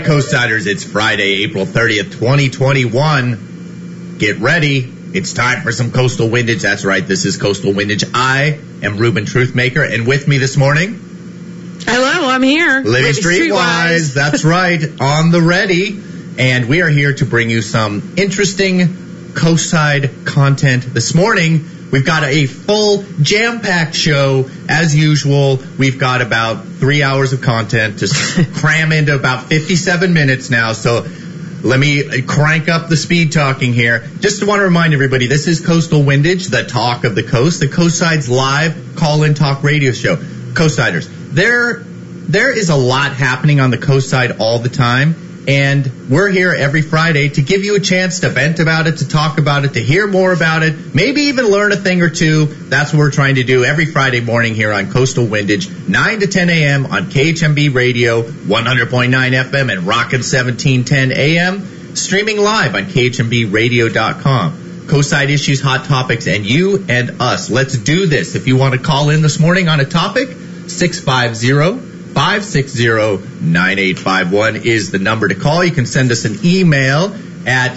Coastsiders, it's Friday, April 30th, 2021. Get ready. It's time for some Coastal Windage. That's right, this is Coastal Windage. I am Ruben Truthmaker, and with me this morning... Hello, I'm here. Livy Streetwise. That's right, on the ready. And we are here to bring you some interesting coastside content this morning. We've got a full jam-packed show. As usual, we've got about 3 hours of content to cram into about 57 minutes now. So let me crank up the speed talking here. Just want to remind everybody, this is Coastal Windage, the talk of the coast, the Coastside's live call-in talk radio show. Coastsiders, there is a lot happening on the coast side all the time. And we're here every Friday to give you a chance to vent about it, to talk about it, to hear more about it, maybe even learn a thing or two. That's what we're trying to do every Friday morning here on Coastal Windage, 9 to 10 a.m. on KHMB Radio, 100.9 FM and Rockin' 1710 a.m., streaming live on KHMBradio.com. Coastside issues, hot topics, and you and us. Let's do this. If you want to call in this morning on a topic, 650-560-9851 is the number to call. You can send us an email at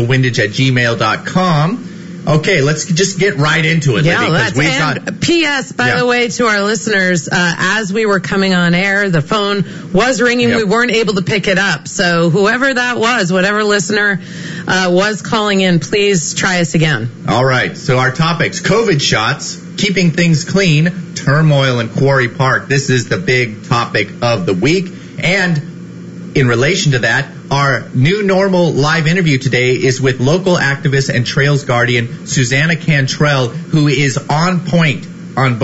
coastalwindage@gmail.com. Okay, let's just get right into it, Yeah, Libby, P.S., by the way, to our listeners, as we were coming on air, the phone was ringing. Yep. We weren't able to pick it up. So whoever that was, whatever listener was calling in, please try us again. All right, so our topics, COVID shots, keeping things clean, turmoil in Quarry Park. This is the big topic of the week. And in relation to that, our new normal live interview today is with local activist and trails guardian Susanna Cantrell, who is on point on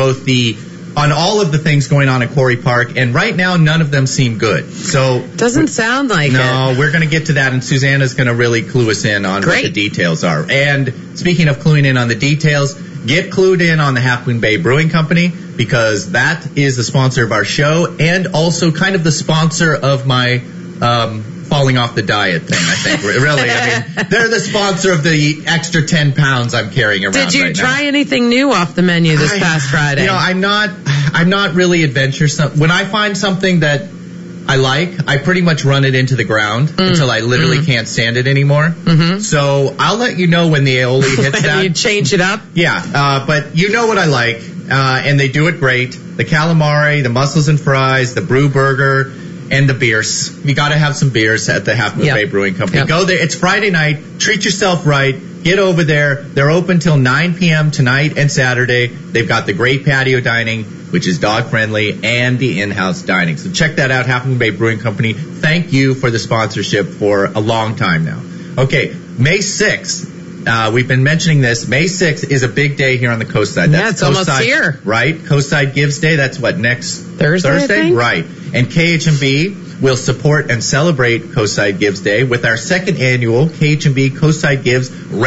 all of the things going on in Quarry Park. And right now, none of them seem good. So doesn't sound like it. No, we're going to get to that, and Susanna's going to really clue us in on what the details are. And speaking of cluing in on the details, get clued in on the Half Moon Bay Brewing Company, because that is the sponsor of our show and also kind of the sponsor of my falling off the diet thing, I think. Really, I mean, they're the sponsor of the extra 10 pounds I'm carrying around right now. Did you try anything new off the menu this past Friday? You know, I'm not really adventuresome. When I find something that I like, I pretty much run it into the ground until I literally can't stand it anymore. Mm-hmm. So I'll let you know when the aioli hits that. You change it up? Yeah, but you know what I like, and they do it great. The calamari, the mussels and fries, the brew burger, and the beers. You got to have some beers at the Half Moon Bay Brewing Company. Yep. Go there. It's Friday night. Treat yourself right. Get over there. They're open till 9 p.m. tonight and Saturday. They've got the great patio dining, which is dog-friendly, and the in-house dining. So check that out, Half Moon Bay Brewing Company. Thank you for the sponsorship for a long time now. Okay, May 6th. We've been mentioning this. May 6th is a big day here on the coast side. That's it's almost here. Right? Coastside Gives Day. That's what, next Thursday? I think? Right. And KHMB will support and celebrate Coastside Gives Day with our second annual KHMB Coastside Gives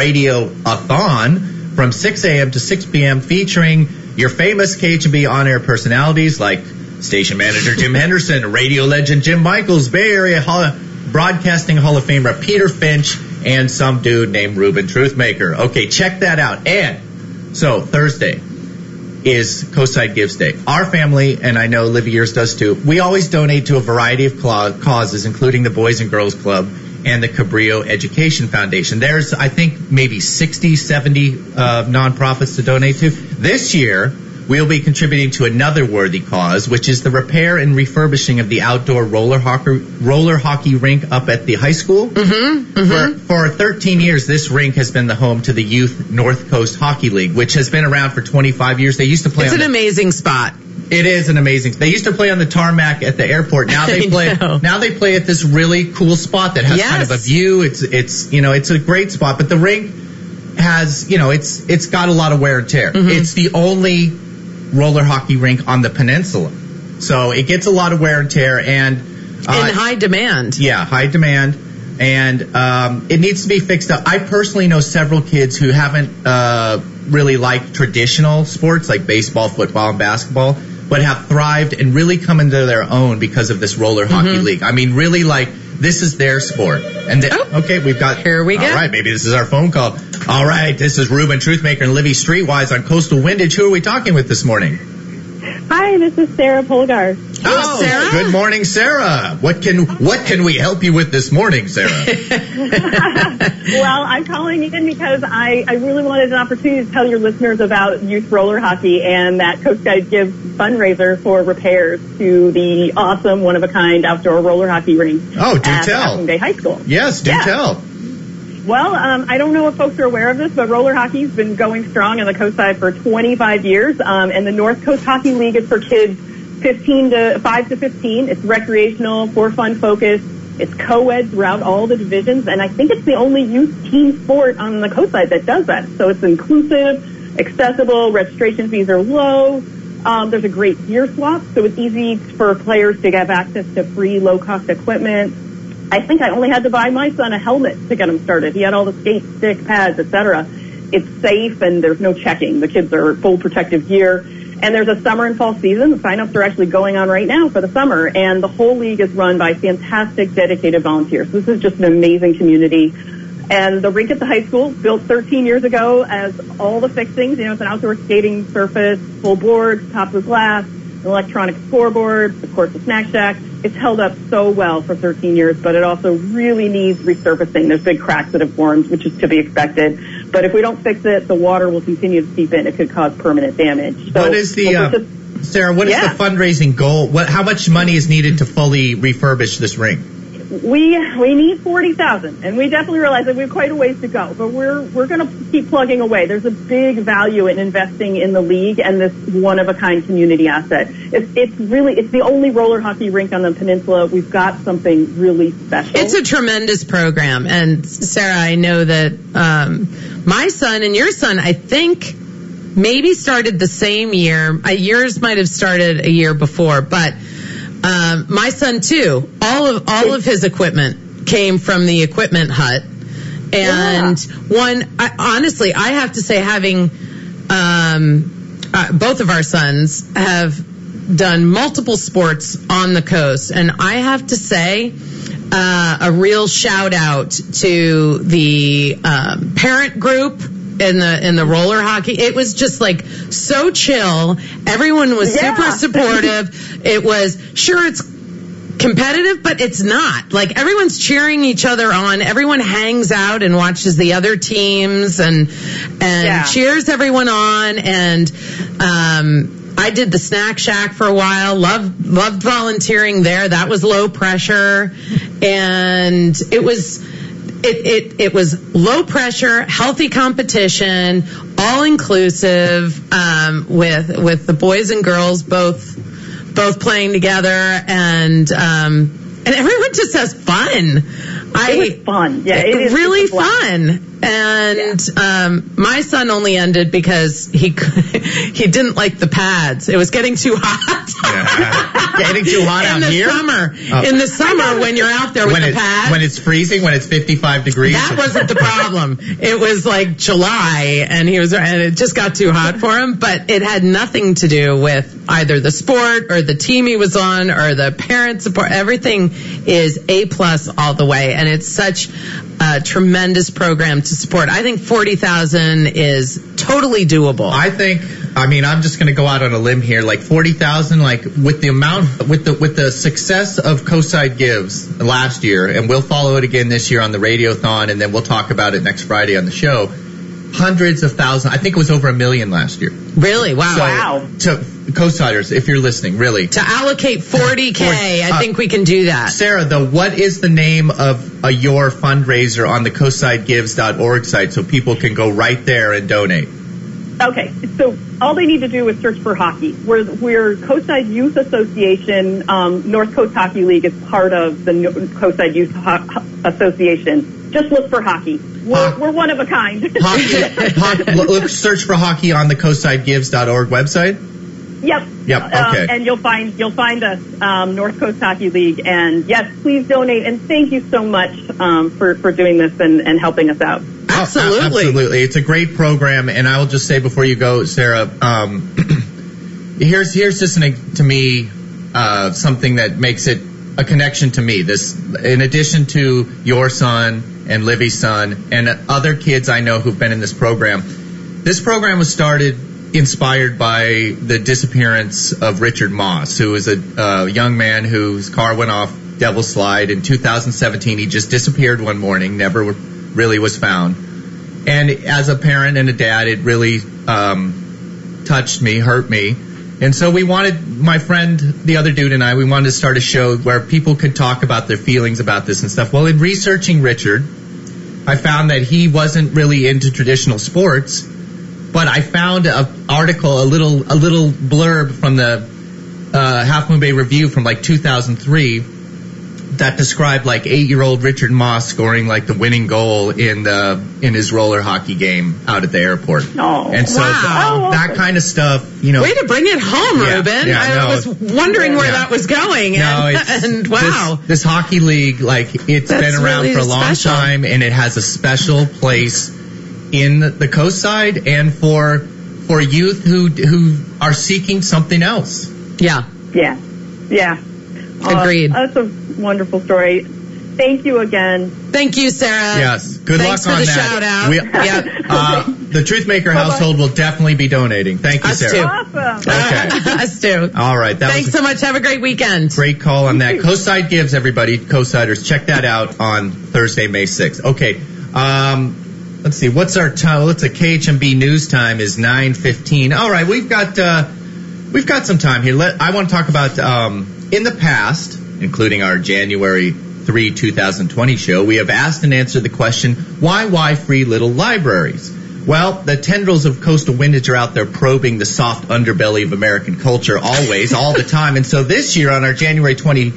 Radio-a-thon from 6 a.m. to 6 p.m. featuring your famous KHMB on-air personalities like station manager Jim Henderson, radio legend Jim Michaels, Bay Area Broadcasting Hall of Famer Peter Finch, and some dude named Ruben Truthmaker. Okay, check that out. And so Thursday is Coastside Gives Day. Our family, and I know Livy yours does too, we always donate to a variety of causes, including the Boys and Girls Club and the Cabrillo Education Foundation. There's, I think, maybe 60, 70 nonprofits to donate to. This year, we'll be contributing to another worthy cause, which is the repair and refurbishing of the outdoor roller hockey rink up at the high school. For 13 years, this rink has been the home to the Youth North Coast Hockey League, which has been around for 25 years. They used to play. It's an amazing spot. It is an amazing. They used to play on the tarmac at the airport. Now they play. Now they play at this really cool spot that has kind of a view. It's a great spot, but the rink has it's got a lot of wear and tear. It's the only roller hockey rink on the peninsula, so it gets a lot of wear and tear and in high demand. Yeah, high demand, and it needs to be fixed up. I personally know several kids who haven't really liked traditional sports like baseball, football, and basketball, but have thrived and really come into their own because of this roller hockey league. I mean, really, like, this is their sport. And okay, we've got... Here we go. All right, maybe this is our phone call. All right, this is Ruben Truthmaker and Livy Streetwise on Coastal Windage. Who are we talking with this morning? Hi, this is Sarah Polgar. Oh, Sarah? Good morning, Sarah. What can we help you with this morning, Sarah? Well, I'm calling in because I really wanted an opportunity to tell your listeners about youth roller hockey and that Coast Guide gives fundraiser for repairs to the awesome, one-of-a-kind outdoor roller hockey rink. Oh, do at tell. Aspen Bay High School. Yes, do tell. Well, I don't know if folks are aware of this, but roller hockey's been going strong on the Coast Side for 25 years, and the North Coast Hockey League is for kids 5 to 15. It's recreational, for fun focused. It's co-ed throughout all the divisions, and I think it's the only youth team sport on the Coast Side that does that. So it's inclusive, accessible, registration fees are low. There's a great gear swap, so it's easy for players to have access to free, low-cost equipment. I think I only had to buy my son a helmet to get him started. He had all the skate, stick, pads, etc. It's safe, and there's no checking. The kids are full protective gear. And there's a summer and fall season. The sign-ups are actually going on right now for the summer. And the whole league is run by fantastic, dedicated volunteers. This is just an amazing community. And the rink at the high school, built 13 years ago, as all the fixings. It's an outdoor skating surface, full boards, tops with glass, an electronic scoreboard, of course, a snack shack. It's held up so well for 13 years, but it also really needs resurfacing. There's big cracks that have formed, which is to be expected. But if we don't fix it, the water will continue to seep in. It could cause permanent damage. So, what is Sarah, what is the fundraising goal? How much money is needed to fully refurbish this rink? We need $40,000, and we definitely realize that we have quite a ways to go, but we're going to keep plugging away. There's a big value in investing in the league and this one-of-a-kind community asset. It's the only roller hockey rink on the peninsula. We've got something really special. It's a tremendous program, and Sarah, I know that my son and your son, I think, maybe started the same year. Yours might have started a year before, but my son too. All of his equipment came from the equipment hut, and honestly, I have to say, having both of our sons have done multiple sports on the coast, and I have to say, a real shout out to the parent group in the roller hockey. It was just like so chill. Everyone was super supportive. It was, sure, it's competitive, but it's not. Like, everyone's cheering each other on. Everyone hangs out and watches the other teams and cheers everyone on. And I did the snack shack for a while. Loved volunteering there. That was low pressure, and it was low pressure, healthy competition, all inclusive, with the boys and girls both playing together, and everyone just has fun. It was fun. Yeah, it is really fun. And my son only ended because he didn't like the pads. It was getting too hot. Getting too hot out here? In the summer, when you're out there with the pads. When it's freezing, when it's 55 degrees. That wasn't the problem. It was like July, and it just got too hot for him. But it had nothing to do with either the sport or the team he was on or the parent support. Everything is A+ all the way, and it's such a tremendous program to support. I think $40,000 is totally doable. I'm just going to go out on a limb here. Like $40,000, like with the success of Coastside Gives last year, and we'll follow it again this year on the Radiothon, and then we'll talk about it next Friday on the show. Hundreds of thousands. I think it was over $1 million last year. Really? Wow. To Coastsiders, if you're listening, really. To allocate $40K, I think we can do that. Sarah, what is the name of your fundraiser on the coastsidegives.org site so people can go right there and donate? Okay, so all they need to do is search for hockey. We're Coastside Youth Association. North Coast Hockey League is part of the Coastside Youth Association. Just look for hockey. We're one of a kind. Search for hockey on the coastsidegives.org website. Yep. Okay. And you'll find us, North Coast Hockey League. And yes, please donate. And thank you so much for doing this and helping us out. Absolutely. It's a great program, and I will just say before you go, Sarah, here's just to me something that makes it a connection to me. This, in addition to your son and Livy's son and other kids I know who've been in this program was started inspired by the disappearance of Richard Moss, who was a young man whose car went off Devil's Slide in 2017. He just disappeared one morning, never really was found. And as a parent and a dad, it really touched me, hurt me. And so we wanted, my friend, the other dude and I, we wanted to start a show where people could talk about their feelings about this and stuff. Well, in researching Richard, I found that he wasn't really into traditional sports, but I found an article, a little blurb from the Half Moon Bay Review from like 2003 that described like 8-year-old Richard Moss scoring like the winning goal in his roller hockey game out at the airport. Oh, and so that kind of stuff, you know. Way to bring it home, Ruben. I was wondering where that was going. And wow. This hockey league, like, it's been around really for a long time, and it has a special place in the Coast Side and for youth who are seeking something else. Yeah. Agreed. That's a wonderful story. Thank you again. Thank you, Sarah. Yes. Good Thanks luck on for the that. shout out. The Truthmaker household will definitely be donating. Thank you, Us Sarah. too. Awesome. Okay. Us too. All right. Thanks so much. Have a great weekend. Great call on that. Coastside Gives, everybody. Coastsiders, check that out on Thursday, May 6th. Okay. Let's see. What's our time? What's a KHMB news time is 9:15. All right. We've got some time here. I want to talk about, in the past, including our January 3, 2020 show, we have asked and answered the question, why free little libraries? Well, the tendrils of coastal windage are out there probing the soft underbelly of American culture always, all the time. And so this year, on our January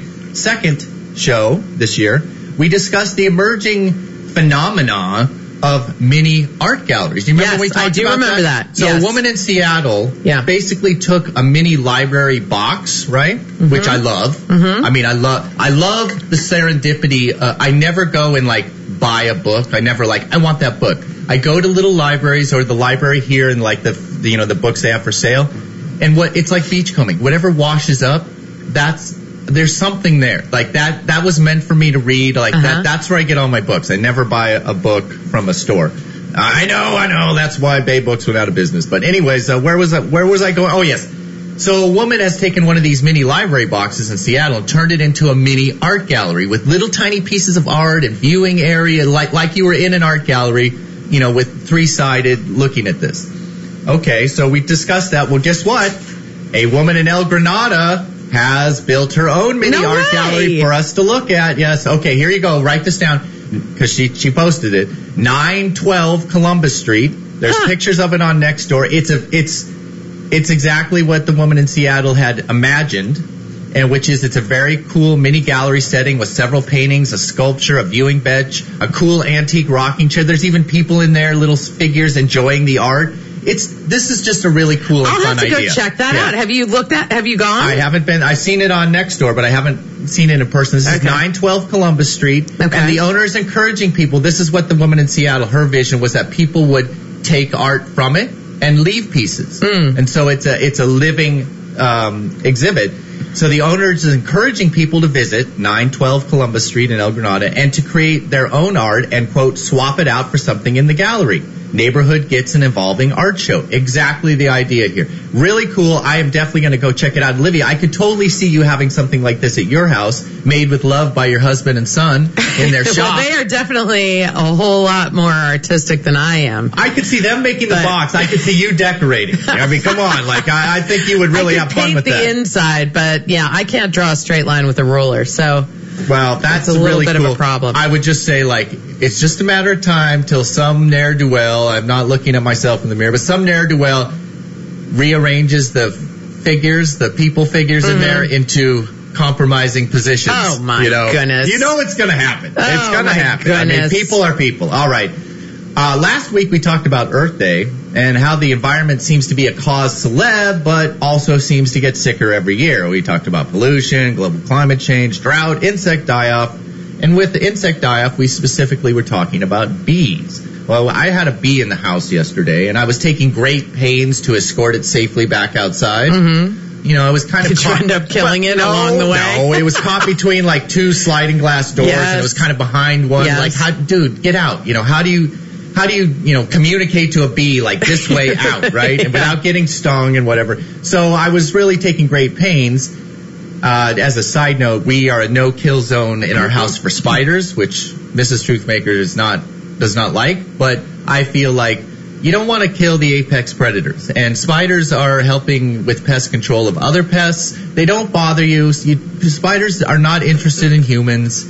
22nd show this year, we discussed the emerging phenomena of mini art galleries. Do you remember when we talked about that? I do remember that. So a woman in Seattle basically took a mini library box, right? Mm-hmm. Which I love. Mm-hmm. I mean, I love the serendipity. I never go and like buy a book. I never I want that book. I go to little libraries or the library here and like the books they have for sale. And it's like beachcombing. Whatever washes up, there's something there. Like that was meant for me to read. Like that's where I get all my books. I never buy a book from a store. I know. That's why Bay Books went out of business. But anyways, where was I going? Oh, yes. So a woman has taken one of these mini library boxes in Seattle and turned it into a mini art gallery with little tiny pieces of art and viewing area, like you were in an art gallery, with 3-sided looking at this. Okay, so we discussed that. Well, guess what? A woman in El Granada has built her own mini art gallery for us to look at. Yes. Okay, here you go. Write this down because she posted it. 912 Columbus Street. There's pictures of it on Nextdoor. It's exactly what the woman in Seattle had imagined, and which is it's a very cool mini gallery setting with several paintings, a sculpture, a viewing bench, a cool antique rocking chair. There's even people in there, little figures enjoying the art. This is just a really cool and fun idea. I'll have to go check that out. Have you gone? I haven't been. I've seen it on Nextdoor, but I haven't seen it in person. This is 912 Columbus Street. Okay. And the owner is encouraging people. This is what the woman in Seattle, her vision was that people would take art from it and leave pieces. And so it's a living exhibit. So the owner is encouraging people to visit 912 Columbus Street in El Granada and to create their own art and, quote, swap it out for something in the gallery. Neighborhood gets an evolving art show. Exactly the idea here. Really cool. I am definitely going to go check it out. Olivia, I could totally see you having something like this at your house, made with love by your husband and son in their shop. Well, they are definitely a whole lot more artistic than I am. I could see them making the box. I could see you decorating. I mean, come on. I think you would really have fun with that. I could paint the inside, but yeah, I can't draw a straight line with a ruler, so... Well, that's a really bit cool. of a problem. I would just say, it's just a matter of time till some ne'er-do-well, I'm not looking at myself in the mirror, but some ne'er-do-well rearranges the figures, the people figures in there into compromising positions. Oh, my goodness. You know it's going to happen. Oh, it's going to happen. Goodness. I mean, people are people. All right. Last week we talked about Earth Day and how the environment seems to be a cause celeb, but also seems to get sicker every year. We talked about pollution, global climate change, drought, insect die-off. And with the insect die-off, we specifically were talking about bees. Well, I had a bee in the house yesterday, and I was taking great pains to escort it safely back outside. Mm-hmm. I was kind of... Did you end up killing it along the way? No, it was caught between two sliding glass doors, and it was kind of behind one. Yes. Dude, get out. How do you... how do you communicate to a bee like this way out, right? And without getting stung and whatever. So I was really taking great pains. As a side note, we are a no-kill zone in our house for spiders, which Mrs. Truthmaker does not like. But I feel like you don't want to kill the apex predators. And spiders are helping with pest control of other pests. They don't bother you. Spiders are not interested in humans.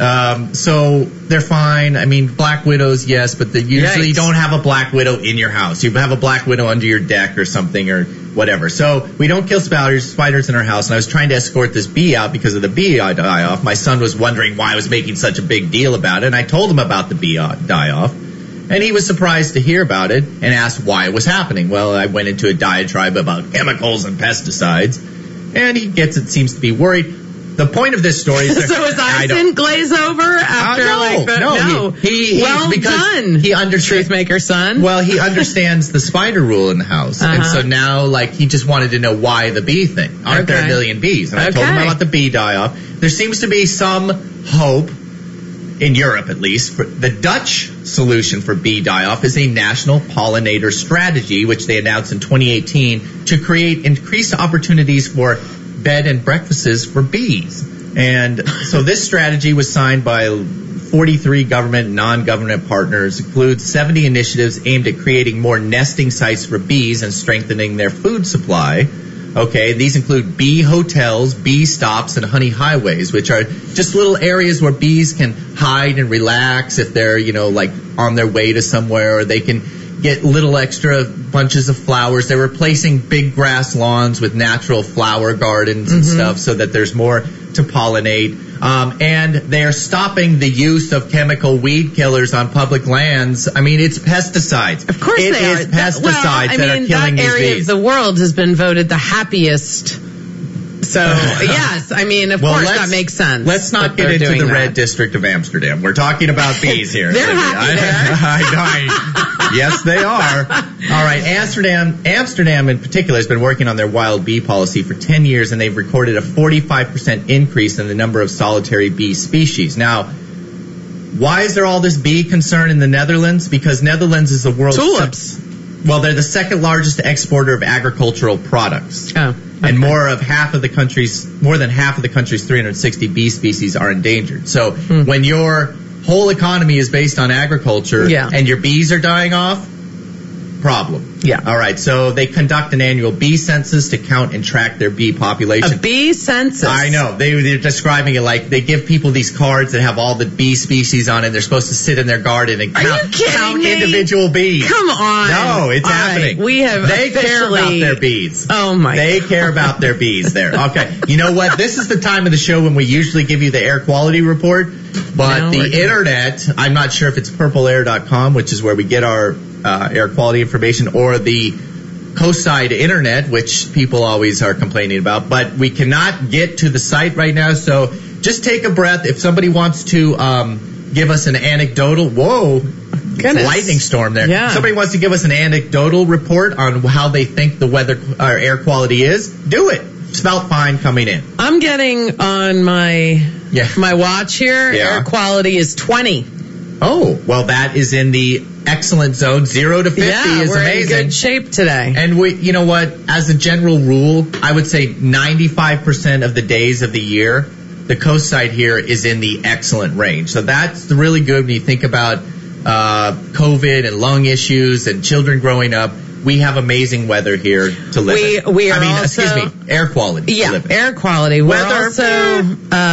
So they're fine. I mean, black widows, yes, but usually you don't have a black widow in your house. You have a black widow under your deck or something or whatever. So we don't kill spiders in our house. And I was trying to escort this bee out because of the bee die-off. My son was wondering why I was making such a big deal about it. And I told him about the bee die-off. And he was surprised to hear about it and asked why it was happening. Well, I went into a diatribe about chemicals and pesticides. And he seems to be worried. The point of this story is so is icing glaze over after no. He well done. He understands Truthmaker son. Well, he understands the spider rule in the house, and so now he just wanted to know why the bee thing. Aren't there a million bees? And I told him about the bee die-off. There seems to be some hope in Europe, at least. The Dutch solution for bee die-off is a national pollinator strategy, which they announced in 2018 to create increased opportunities for bed and breakfasts for bees. And so this strategy was signed by 43 government and non-government partners, includes 70 initiatives aimed at creating more nesting sites for bees and strengthening their food supply. Okay, these include bee hotels, bee stops, and honey highways, which are just little areas where bees can hide and relax if they're, on their way to somewhere, or they can get little extra bunches of flowers. They're replacing big grass lawns with natural flower gardens and stuff so that there's more to pollinate. And they're stopping the use of chemical weed killers on public lands. I mean, it's pesticides. Of course it they are. It is pesticides that are killing these bees. That area of the world has been voted the happiest. So, yes, I mean, of course that makes sense. Let's not get into the red district of Amsterdam. We're talking about bees here. They're happy there. Yes, they are. All right, Amsterdam in particular has been working on their wild bee policy for 10 years, and they've recorded a 45% increase in the number of solitary bee species. Now, why is there all this bee concern in the Netherlands? Because Netherlands is the world's... Tulips. They're the second largest exporter of agricultural products. Oh. Okay. And more than half of the country's 360 bee species are endangered. So when your whole economy is based on agriculture and your bees are dying off, problem. Yeah. All right. So they conduct an annual bee census to count and track their bee population. A bee census? I know. They're describing it like they give people these cards that have all the bee species on it. They're supposed to sit in their garden and count individual bees. Come on. No, it's happening. Right. They care about their bees. Oh, my God. They care about their bees there. Okay. You know what? This is the time of the show when we usually give you the air quality report. But the internet, I'm not sure if it's purpleair.com, which is where we get our air quality information, or the Coastside internet, which people always are complaining about. But we cannot get to the site right now, so just take a breath. If somebody wants to give us an anecdotal, lightning storm there. Yeah. Somebody wants to give us an anecdotal report on how they think the weather or air quality is, do it. Smelled fine coming in. I'm getting on my watch here. Yeah. Air quality is 20. Oh, well, that is in the excellent zone. 0 to 50 is we're amazing. In good shape today. And you know what? As a general rule, I would say 95% of the days of the year, the coastside here is in the excellent range. So that's really good when you think about COVID and lung issues and children growing up. We have amazing weather here to live in. We are also, air quality. Yeah, air quality. We're also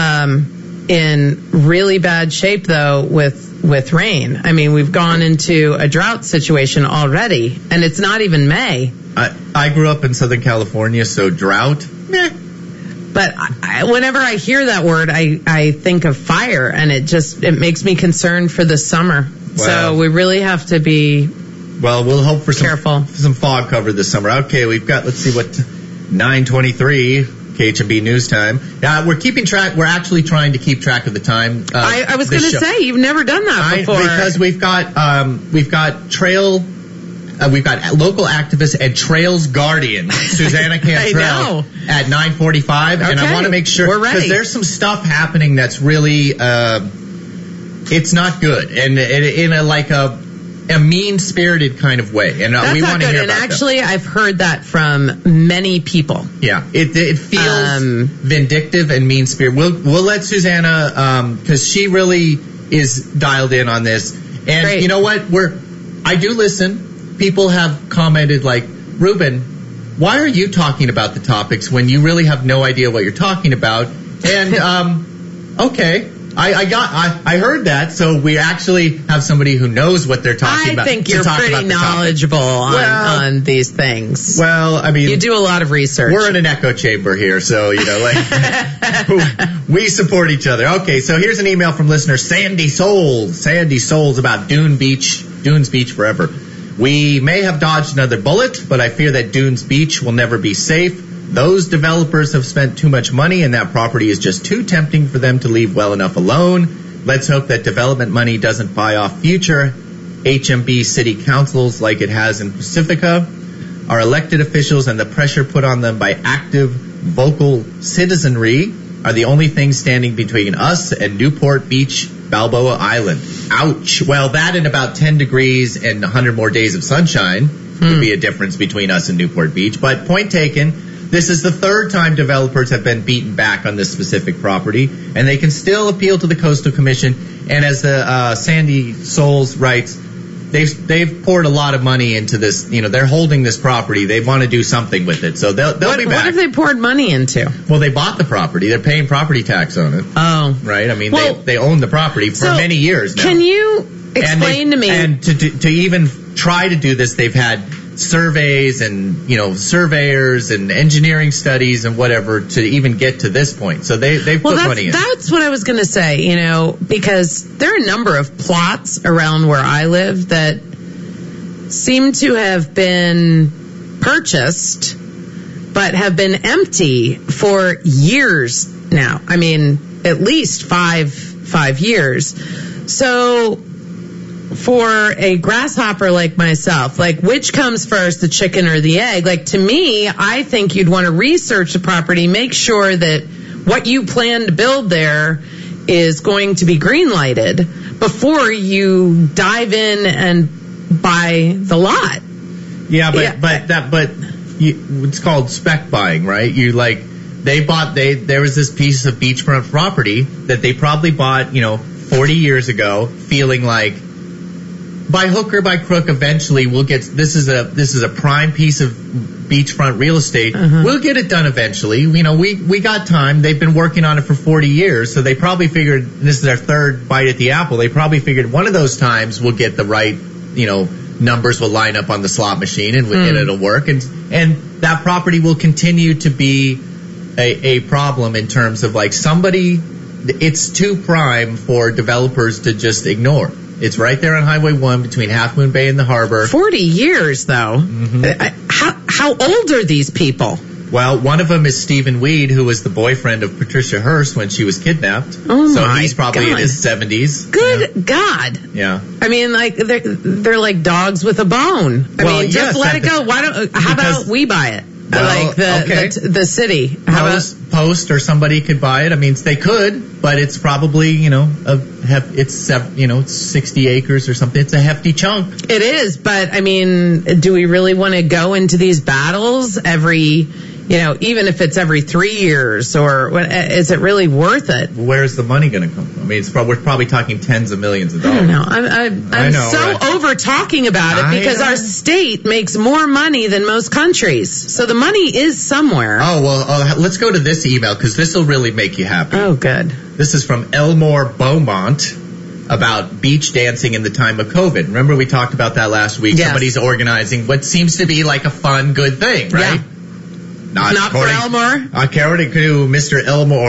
in really bad shape, though, with rain. I mean, we've gone into a drought situation already, and it's not even May. I grew up in Southern California, so drought, meh. But whenever I hear that word, I think of fire, and it makes me concerned for the summer. Well, so we really have to be... Well, we'll hope for careful. some fog cover this summer. Okay, we've got, let's see what, 9:23 KHB News Time. We're keeping track. We're actually trying to keep track of the time. I was going to say, you've never done that before. Because we've got local activist and Trails Guardian, Susanna Cantrell, at 9:45. Okay, and I want to make sure, we're ready. because there's some stuff happening that's really, it's not good. And in a a mean-spirited kind of way. And that's we want to hear about that. And actually, I've heard that from many people. Yeah, it feels vindictive and mean-spirited. We'll let Susanna, because she really is dialed in on this. And Great. You know what? I do listen. People have commented like, Ruben, why are you talking about the topics when you really have no idea what you're talking about? And okay, I heard that. So we actually have somebody who knows what they're talking about. I think you're pretty knowledgeable on these things. Well, I mean, you do a lot of research. We're in an echo chamber here, so we support each other. Okay, so here's an email from listener Sandy Souls. Sandy Souls about Dunes Beach forever. We may have dodged another bullet, but I fear that Dunes Beach will never be safe. Those developers have spent too much money, and that property is just too tempting for them to leave well enough alone. Let's hope that development money doesn't buy off future HMB city councils like it has in Pacifica. Our elected officials and the pressure put on them by active, vocal citizenry are the only things standing between us and Newport Beach, Balboa Island. Ouch. Well, that and about 10 degrees and 100 more days of sunshine would be a difference between us and Newport Beach. But point taken. This is the third time developers have been beaten back on this specific property, and they can still appeal to the Coastal Commission. And as the Sandy Souls writes, they've poured a lot of money into this. They're holding this property. They want to do something with it, so they'll be back. What have they poured money into? Well, they bought the property. They're paying property tax on it. Oh, right. I mean, they own the property for many years now. Can you explain to me? And to even try to do this, they've had surveys and surveyors and engineering studies and whatever to even get to this point. So they've put money in. That's what I was going to say, because there are a number of plots around where I live that seem to have been purchased but have been empty for years now. I mean, at least five years. So for a grasshopper like myself, which comes first, the chicken or the egg? To me, I think you'd want to research the property, make sure that what you plan to build there is going to be green lighted before you dive in and buy the lot. Yeah, but it's called spec buying, right? There was this piece of beachfront property that they probably bought, 40 years ago, feeling like, by hook or by crook, eventually we'll get. This is a prime piece of beachfront real estate. We'll get it done eventually. We got time. They've been working on it for 40 years, so they probably figured this is their third bite at the apple. They probably figured one of those times we'll get the right, numbers will line up on the slot machine and it'll work. And that property will continue to be a problem in terms of somebody. It's too prime for developers to just ignore. It's right there on Highway 1 between Half Moon Bay and the harbor. 40 years, though. How old are these people? Well, one of them is Stephen Weed, who was the boyfriend of Patricia Hearst when she was kidnapped. Oh, so he's probably in his 70s. Good God. Yeah. I mean, they're like dogs with a bone. Just let it go. How about we buy it? The city. Post or somebody could buy it. I mean, they could, but it's probably, it's 60 acres or something. It's a hefty chunk. It is, but I mean, do we really want to go into these battles every, even if it's every 3 years, or is it really worth it? Where's the money going to come from? I mean, we're probably talking tens of millions of dollars. I don't know. I'm over talking about it because our state makes more money than most countries. So the money is somewhere. Oh, well, let's go to this email because this will really make you happy. Oh, good. This is from Elmore Beaumont about beach dancing in the time of COVID. Remember we talked about that last week? Yes. Somebody's organizing what seems to be like a fun, good thing, right? Yeah. Not for Elmore. According to Mr.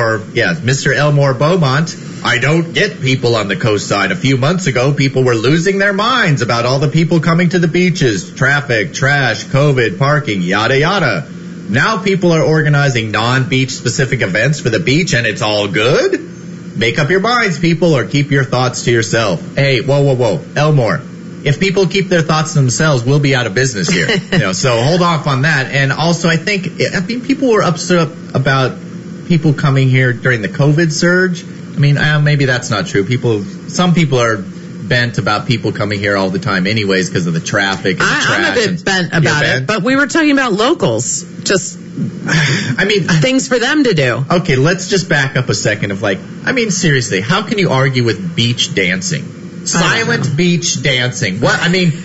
Elmore Beaumont, I don't get people on the coast side. A few months ago, people were losing their minds about all the people coming to the beaches, traffic, trash, COVID, parking, yada, yada. Now people are organizing non-beach specific events for the beach, and it's all good? Make up your minds, people, or keep your thoughts to yourself. Hey, whoa. Elmore. If people keep their thoughts to themselves, we'll be out of business here. So hold off on that. And also, I think people were upset about people coming here during the COVID surge. I mean, maybe that's not true. Some people are bent about people coming here all the time anyways because of the traffic and the trash. I'm a bit bent about it, but we were talking about locals. Just, I mean, things for them to do. Okay, let's just back up a second of seriously, how can you argue with beach dancing? Silent beach dancing. What? I mean,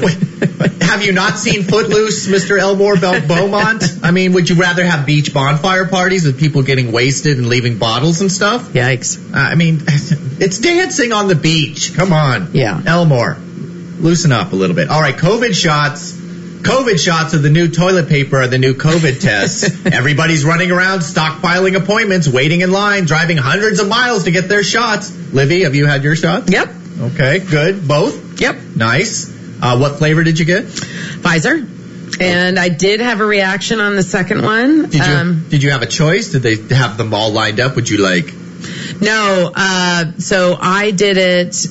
have you not seen Footloose, Mr. Elmore Beaumont? I mean, would you rather have beach bonfire parties with people getting wasted and leaving bottles and stuff? Yikes. I mean, it's dancing on the beach. Come on. Yeah. Elmore, loosen up a little bit. All right, COVID shots. COVID shots of the new toilet paper are the new COVID tests. Everybody's running around, stockpiling appointments, waiting in line, driving hundreds of miles to get their shots. Livy, have you had your shots? Yep. Okay, good. Both? Yep. Nice. What flavor did you get? Pfizer. And I did have a reaction on the second one. Did you have a choice? Did they have them all lined up? Would you like? No. So I did it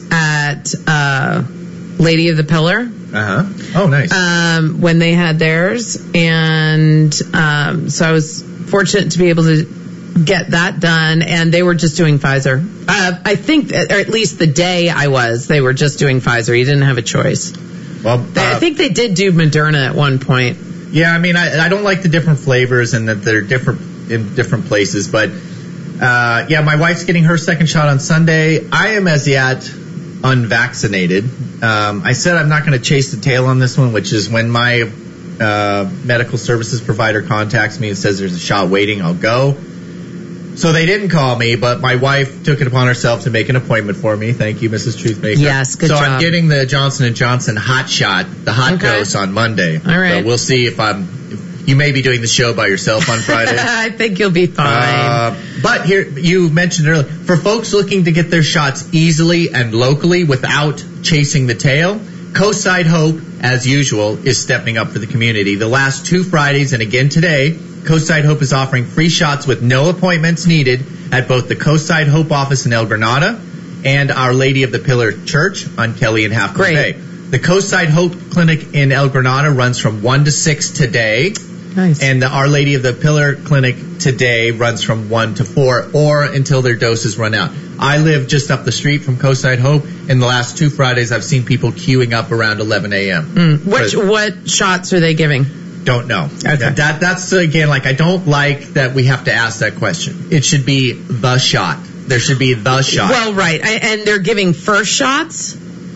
at Lady of the Pillar. Uh-huh. Oh, nice. When they had theirs. And so I was fortunate to be able to get that done, and they were just doing Pfizer. I think, or at least the day they were just doing Pfizer. You didn't have a choice. Well, I think they did do Moderna at one point. Yeah, I mean, I don't like the different flavors and that they're different in different places, but yeah, my wife's getting her second shot on Sunday. I am as yet unvaccinated. I said I'm not going to chase the tail on this one, which is when my medical services provider contacts me and says there's a shot waiting, I'll go. So they didn't call me, but my wife took it upon herself to make an appointment for me. Thank you, Mrs. Truthmaker. Yes, good job. So I'm getting the Johnson & Johnson hot shot, the hot dose on Monday. All right. So we'll see if you may be doing the show by yourself on Friday. I think you'll be fine. But here, you mentioned earlier, for folks looking to get their shots easily and locally without chasing the tail, Coastside Hope, as usual, is stepping up for the community. The last 2 Fridays and again today, Coastside Hope is offering free shots with no appointments needed at both the Coastside Hope office in El Granada and Our Lady of the Pillar Church on Kelly and Half Moon Bay. The Coastside Hope Clinic in El Granada runs from 1 to 6 today. Nice. And the Our Lady of the Pillar Clinic today runs from 1 to 4 or until their doses run out. I live just up the street from Coastside Hope. In the last 2 Fridays, I've seen people queuing up around 11 a.m. What shots are they giving? Don't know. Okay. That's again, I don't like that we have to ask that question. It should be the shot. There should be the shot. Well, right. And they're giving first shots?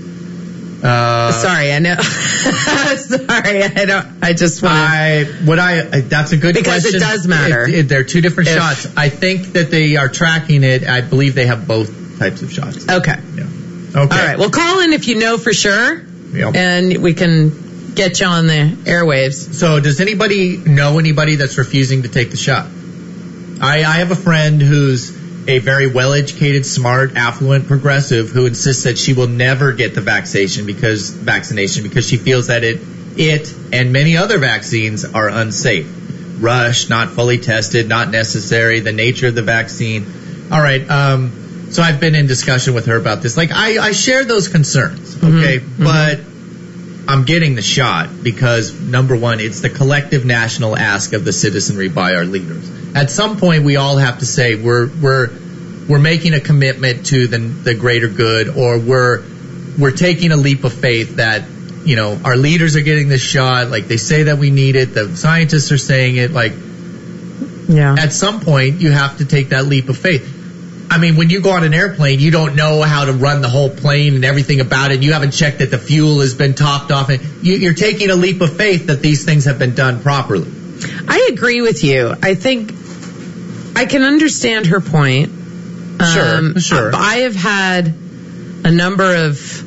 Sorry, I know. Sorry, I don't. I just want that's a good question. Because it does matter. They're 2 different shots. I think that they are tracking it. I believe they have both types of shots. Okay. Yeah. Okay. All right. Well, call in if you know for sure. Yep. And we can get you on the airwaves. So does anybody know anybody that's refusing to take the shot? I have a friend who's a very well-educated, smart, affluent progressive who insists that she will never get the vaccination because she feels that it and many other vaccines are unsafe. Rushed, not fully tested, not necessary, the nature of the vaccine. All right, so I've been in discussion with her about this. I share those concerns, okay? Mm-hmm. But I'm getting the shot because, number one, it's the collective national ask of the citizenry by our leaders. At some point, we all have to say we're making a commitment to the greater good, or we're taking a leap of faith that, our leaders are getting this shot. They say that we need it. The scientists are saying it. Yeah. At some point, you have to take that leap of faith. I mean, when you go on an airplane, you don't know how to run the whole plane and everything about it. You haven't checked that the fuel has been topped off. You're taking a leap of faith that these things have been done properly. I agree with you. I think I can understand her point. Sure. I have had a number of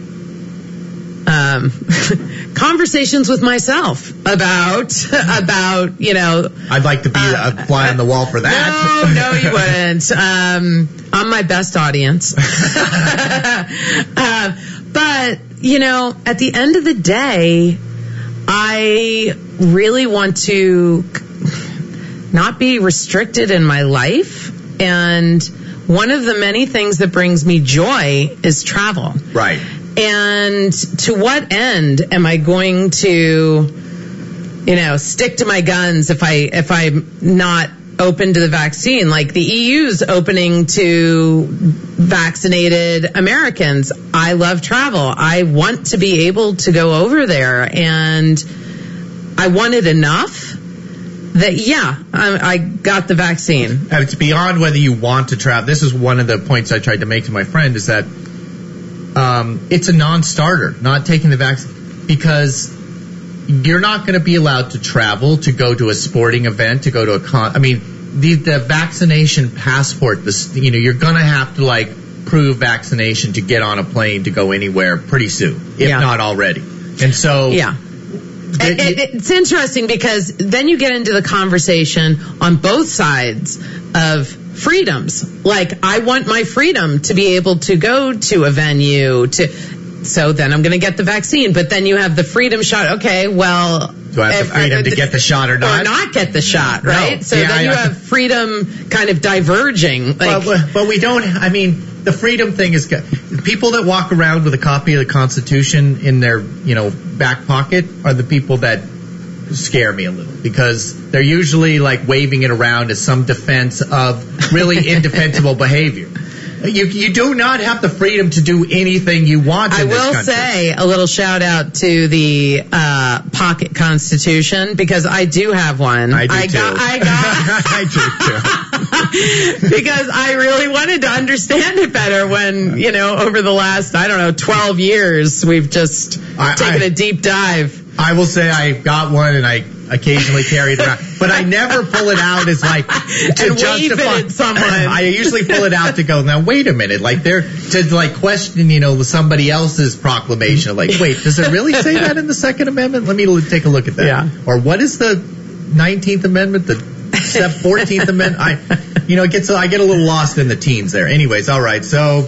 conversations with myself about I'd like to be a fly on the wall for that. No, you wouldn't. I'm my best audience. But at the end of the day, I really want to not be restricted in my life, and one of the many things that brings me joy is travel. Right. And to what end am I going to, stick to my guns if I'm not open to the vaccine. Like the EU's opening to vaccinated Americans. I love travel. I want to be able to go over there, and I wanted enough that, I got the vaccine. And it's beyond whether you want to travel. This is one of the points I tried to make to my friend, is that it's a non-starter, not taking the vaccine, because you're not going to be allowed to travel, to go to a sporting event, to go to the vaccination passport, you're going to have to prove vaccination to get on a plane to go anywhere pretty soon, if not already. And so, it's interesting because then you get into the conversation on both sides of freedoms. Like, I want my freedom to be able to go to a venue, so then I'm going to get the vaccine. But then you have the freedom shot. Okay, well, do I have the freedom to get the shot or not? Or not get the shot, right? No. So then you have freedom kind of diverging. But we don't, the freedom thing is good. People that walk around with a copy of the Constitution in their, back pocket are the people that scare me a little, because they're usually waving it around as some defense of really indefensible behavior. You do not have the freedom to do anything you want in this country. I will say a little shout out to the pocket Constitution, because I do have one. I do too. I do too. Because I really wanted to understand it better when, over the last, 12 years, we've just taken a deep dive. I will say I got one, and I occasionally carry it around, but I never pull it out as to and justify wave it at someone. I usually pull it out to go, now wait a minute, to question, somebody else's proclamation. Wait, does it really say that in the Second Amendment? Let me take a look at that. Yeah. Or what is the 19th Amendment? The 14th Amendment? I get a little lost in the teens there. Anyways, all right, so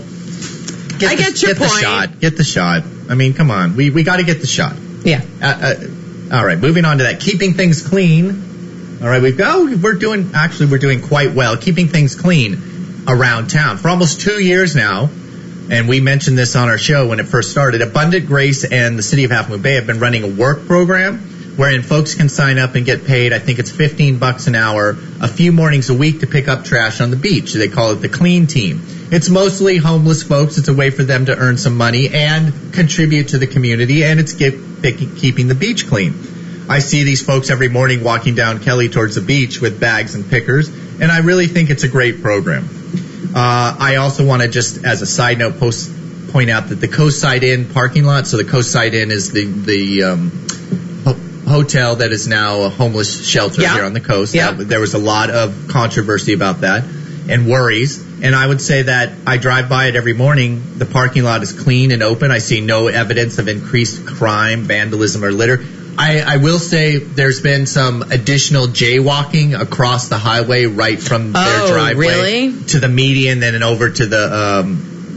I get your point. Get the shot. Come on, we got to get the shot. Yeah. All right, moving on to that. Keeping things clean. All right, we're doing quite well. Keeping things clean around town. For almost 2 years now, and we mentioned this on our show when it first started, Abundant Grace and the City of Half Moon Bay have been running a work program wherein folks can sign up and get paid, I think it's $15 an hour, a few mornings a week to pick up trash on the beach. They call it the Clean Team. It's mostly homeless folks. It's a way for them to earn some money and contribute to the community, and it's keeping the beach clean. I see these folks every morning walking down Kelly towards the beach with bags and pickers, and I really think it's a great program. I also want to just, as a side note, point out that the Coastside Inn parking lot, so the Coastside Inn is the hotel that is now a homeless shelter here on the coast. There was a lot of controversy about that and worries. And I would say that I drive by it every morning. The parking lot is clean and open. I see no evidence of increased crime, vandalism, or litter. I will say there's been some additional jaywalking across the highway right from their driveway to the median, then and over to the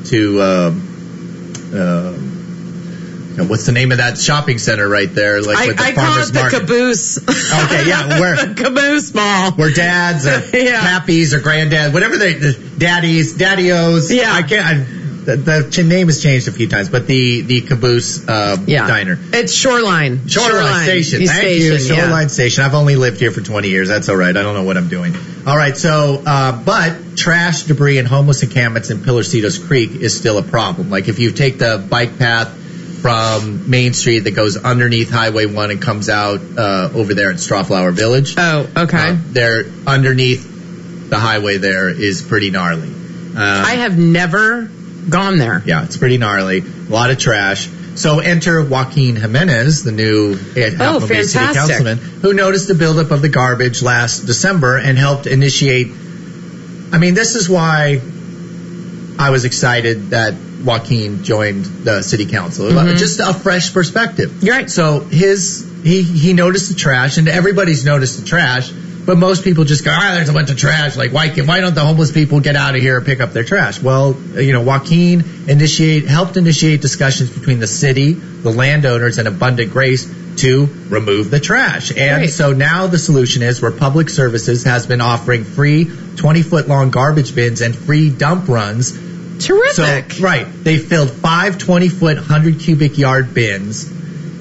what's the name of that shopping center right there? With the I call it the Caboose. Okay, yeah, the Caboose Mall. Where dads or pappies or granddad, whatever daddy-os. Yeah. The name has changed a few times, but the Caboose diner. It's Shoreline Station. Thank you, Shoreline Station. I've only lived here for 20 years. That's all right. I don't know what I'm doing. All right, so, but trash, debris, and homeless encampments in Pilarcitos Creek is still a problem. If you take the bike path from Main Street that goes underneath Highway 1 and comes out over there at Strawflower Village. Oh, okay. There, underneath the highway there is pretty gnarly. I have never gone there. Yeah, it's pretty gnarly. A lot of trash. So enter Joaquin Jimenez, the new City Councilman, who noticed the buildup of the garbage last December and helped initiate. This is why I was excited that Joaquin joined the city council. Just a fresh perspective. You're right. So he noticed the trash, and everybody's noticed the trash, but most people just go, there's a bunch of trash. Why don't the homeless people get out of here and pick up their trash? Well, Joaquin helped initiate discussions between the city, the landowners, and Abundant Grace to remove the trash. And so now the solution is Republic Services has been offering free 20-foot-long garbage bins and free dump runs. Terrific. So, they filled 5 20-foot, 100-cubic-yard bins,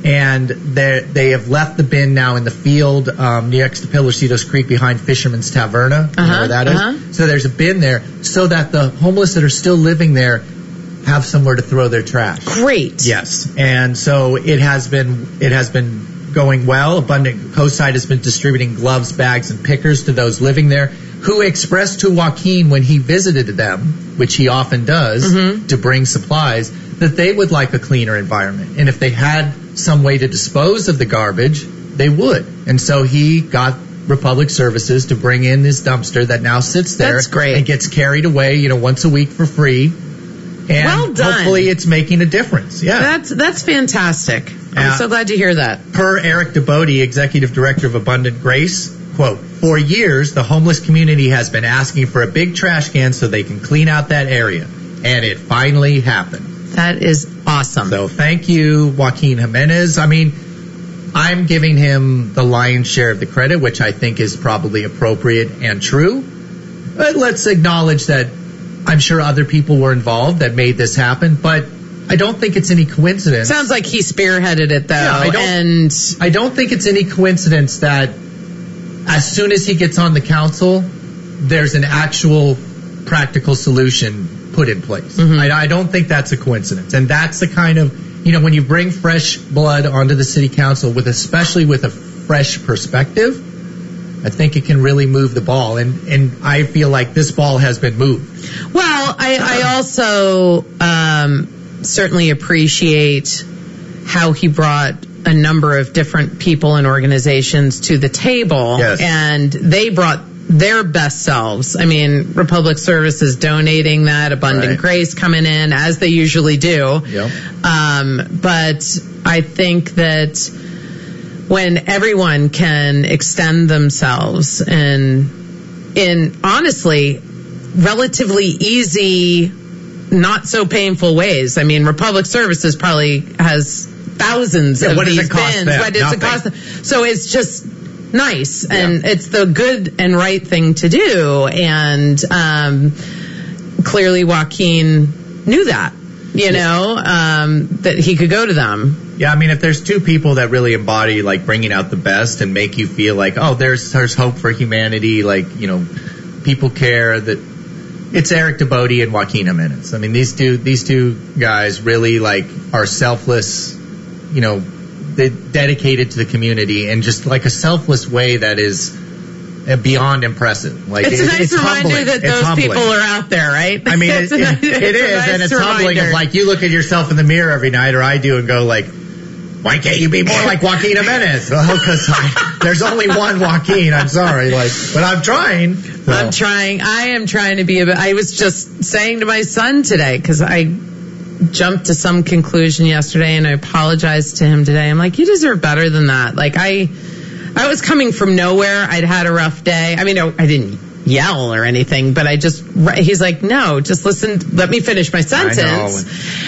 And they have left the bin now in the field next to Pillarcitos Creek behind Fisherman's Taverna. You know where that is? So there's a bin there so that the homeless that are still living there have somewhere to throw their trash. Great. Yes. And so it has been going well. Abundant Coastside has been distributing gloves, bags, and pickers to those living there, who expressed to Joaquin when he visited them, which he often does, to bring supplies, that they would like a cleaner environment. And if they had some way to dispose of the garbage, they would. And so he got Republic Services to bring in this dumpster that now sits there. That's great. And gets carried away, once a week for free. And well done. Hopefully it's making a difference. Yeah. That's fantastic. I'm so glad to hear that. Per Eric DeBode, Executive Director of Abundant Grace, quote, "For years, the homeless community has been asking for a big trash can so they can clean out that area. And it finally happened." That is awesome. So thank you, Joaquin Jimenez. I mean, I'm giving him the lion's share of the credit, which I think is probably appropriate and true. But let's acknowledge that I'm sure other people were involved that made this happen, but I don't think it's any coincidence. Sounds like he spearheaded it, though. Yeah, I don't think it's any coincidence that as soon as he gets on the council, there's an actual practical solution put in place. I don't think that's a coincidence. And that's the kind of, when you bring fresh blood onto the city council, especially with a fresh perspective, I think it can really move the ball. And I feel like this ball has been moved. Well, I also certainly appreciate how he brought a number of different people and organizations to the table. Yes. And they brought their best selves. I mean, Republic Services donating that, Abundant Grace coming in, as they usually do. Yep. But I think that when everyone can extend themselves in honestly relatively easy, not so painful ways. I mean, Republic Services probably has thousands of what these does it cost bins. them? What does it cost them? So it's just nice, and it's the good and right thing to do. And clearly Joaquin knew that, that he could go to them. Yeah, I mean, if there's two people that really embody bringing out the best and make you feel like, oh, there's hope for humanity, people care, that it's Eric DeBode and Joaquin Jimenez. I mean, these two guys really are selfless, they're dedicated to the community in just a selfless way that is beyond impressive. It's a nice reminder humbling. that those people are out there, right? I mean, it is, and it's humbling. Of you look at yourself in the mirror every night, or I do, and go why can't you be more like Joaquin Jimenez? Well, because there's only one Joaquin. I'm sorry, but I'm trying. So. I'm trying. I am trying to be I was just saying to my son today, because I jumped to some conclusion yesterday, and I apologized to him today. I'm like, you deserve better than that. I was coming from nowhere. I'd had a rough day. I mean, I didn't yell or anything, but he's like, no, just listen, let me finish my sentence.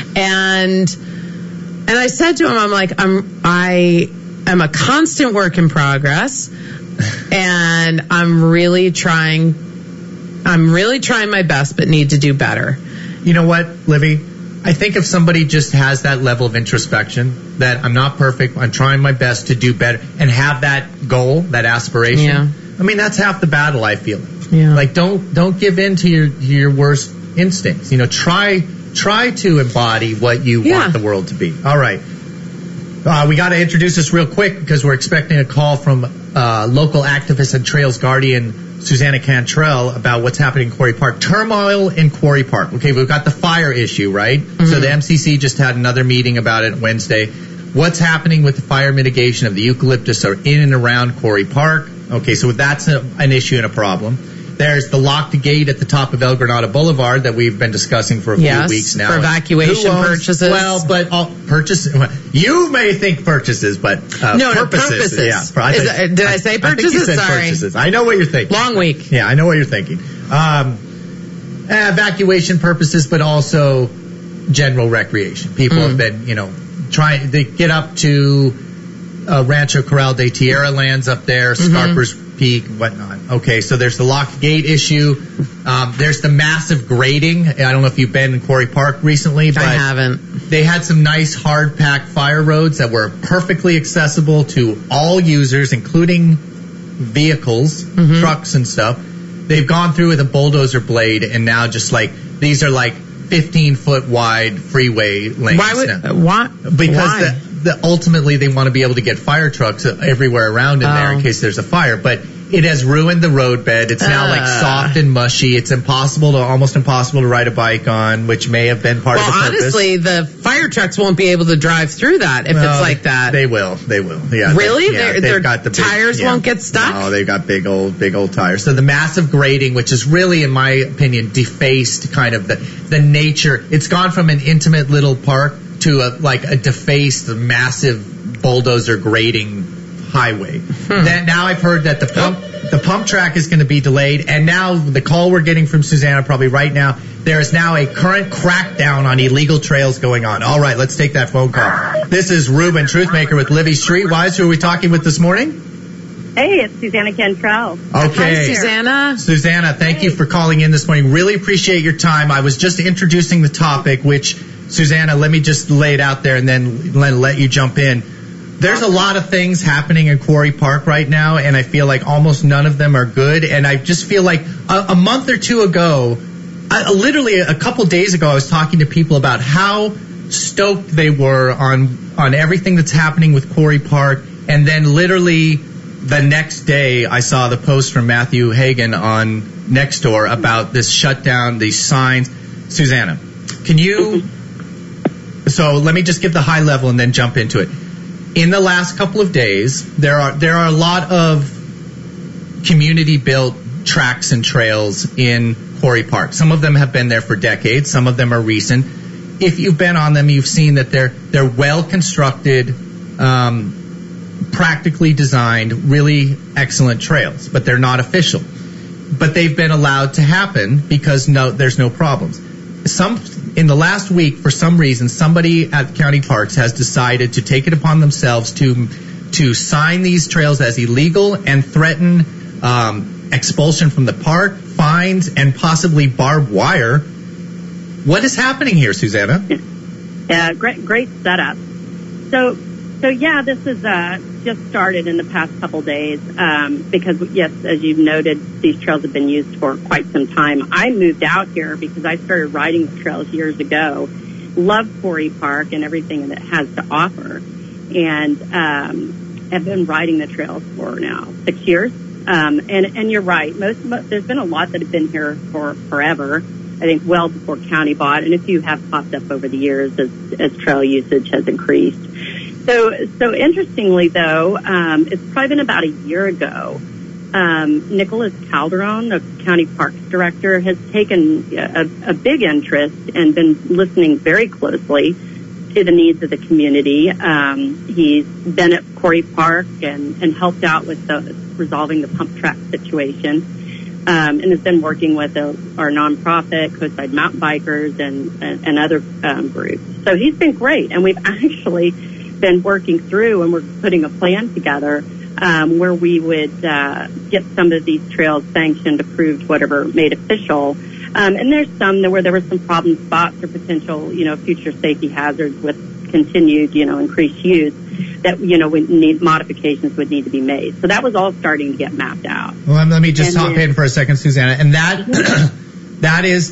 And I said to him, I'm like, I am a constant work in progress, and I'm really trying my best, but need to do better. You know what, Livy? I think if somebody just has that level of introspection, that I'm not perfect, I'm trying my best to do better, and have that goal, that aspiration, I mean, that's half the battle, I feel. Yeah. Don't give in to your worst instincts. Try to embody what you want the world to be. All right. We got to introduce this real quick because we're expecting a call from local activist and Trails Guardian Susanna Cantrell about what's happening in Quarry Park. Turmoil in Quarry Park. Okay, we've got the fire issue, right? Mm-hmm. So the MCC just had another meeting about it Wednesday. What's happening with the fire mitigation of the eucalyptus in and around Quarry Park? Okay, so that's an issue and a problem. There's the locked gate at the top of El Granada Boulevard that we've been discussing for a few weeks now. For evacuation purchases. Well, but purchases. You may think purchases, but purposes. Yeah. Did I say purchases? I think you said Sorry. Purchases. I know what you're thinking. Long week. Yeah, I know what you're thinking. Evacuation purposes, but also general recreation. People have been, trying to get up to Rancho Corral de Tierra lands up there, Scarper's Peak, whatnot. Okay, so there's the locked gate issue. There's the massive grading. I don't know if you've been in Quarry Park recently, but I haven't. they had some nice hard-packed fire roads that were perfectly accessible to all users, including vehicles, trucks and stuff. They've gone through with a bulldozer blade, and now just like these are like 15-foot wide freeway lanes. Why? Because ultimately they want to be able to get fire trucks everywhere around in there in case there's a fire. But it has ruined the roadbed. It's now like soft and mushy. It's almost impossible to ride a bike on, which may have been part of the purpose. Well, honestly, the fire trucks won't be able to drive through that if it's like that. They will. Yeah. Really? They've got the big, tires won't get stuck? No, they've got big old tires. So the massive grading, which is really, in my opinion, defaced kind of the nature. It's gone from an intimate little park to a defaced, massive bulldozer grading highway. Now I've heard that the pump track is going to be delayed, and now the call we're getting from Susanna probably right now, there is now a current crackdown on illegal trails going on. All right, let's take that phone call. This is Ruben Truthmaker with Livy Streetwise. Who are we talking with this morning? Hey, it's Susanna Cantrell. Okay. Hi, Susanna. Susanna, thank you for calling in this morning. Really appreciate your time. I was just introducing the topic, which, Susanna, let me just lay it out there and then let you jump in. There's a lot of things happening in Quarry Park right now, and I feel like almost none of them are good. And I just feel like a month or two ago, literally a couple days ago, I was talking to people about how stoked they were on everything that's happening with Quarry Park. And then literally the next day, I saw the post from Matthew Hagan on Nextdoor about this shutdown, these signs. Susanna, can you... So let me just give the high level and then jump into it. In the last couple of days, there are a lot of community-built tracks and trails in Quarry Park. Some of them have been there for decades. Some of them are recent. If you've been on them, you've seen that they're well-constructed, practically designed, really excellent trails, but they're not official. But they've been allowed to happen because there's no problems. In the last week, for some reason, somebody at County Parks has decided to take it upon themselves to sign these trails as illegal and threaten expulsion from the park, fines, and possibly barbed wire. What is happening here, Susanna? Yeah, great setup. So yeah, this is just started in the past couple days because, yes, as you've noted, these trails have been used for quite some time. I moved out here because I started riding the trails years ago, loved Quarry Park and everything that it has to offer, and have been riding the trails for now 6 years. And you're right, there's been a lot that have been here for forever. I think well before county bought, and a few have popped up over the years as trail usage has increased. So interestingly, though, it's probably been about a year ago, Nicholas Calderon, the county parks director, has taken a big interest and been listening very closely to the needs of the community. He's been at Quarry Park and helped out with resolving the pump track situation, and has been working with our nonprofit, Coastside Mountain Bikers, and other groups. So he's been great, and we've actually been working through, and we're putting a plan together where we would get some of these trails sanctioned, approved, whatever, made official. And there's some where there were some problem spots or potential, future safety hazards with continued, increased use that, modifications would need to be made. So that was all starting to get mapped out. Well, let me just hop in for a second, Susanna. And that is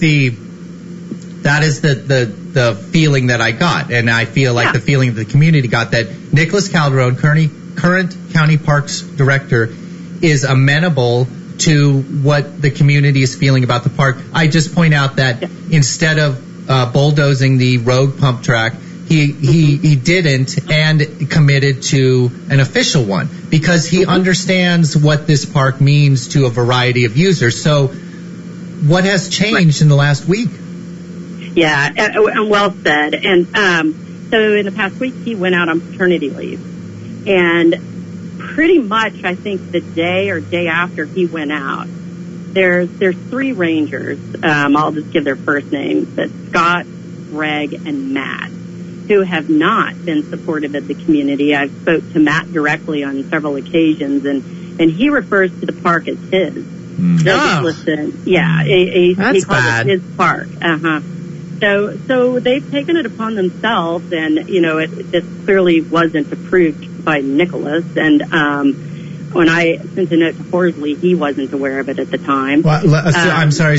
the feeling that I got, and I feel like the feeling the community got, that Nicholas Calderon, current county parks director, is amenable to what the community is feeling about the park. I just point out that instead of bulldozing the road pump track, he didn't, and committed to an official one because he understands what this park means to a variety of users. So what has changed in the last week? Yeah, and well said. And so in the past week, he went out on paternity leave. And pretty much, I think, the day or day after he went out, there's three rangers. I'll just give their first names, but Scott, Greg, and Matt, who have not been supportive of the community. I've spoke to Matt directly on several occasions, and he refers to the park as his. Listen, yeah, he calls it his park. So they've taken it upon themselves, and this clearly wasn't approved by Nicholas. And when I sent a note to Horsley, he wasn't aware of it at the time. Well, I'm sorry.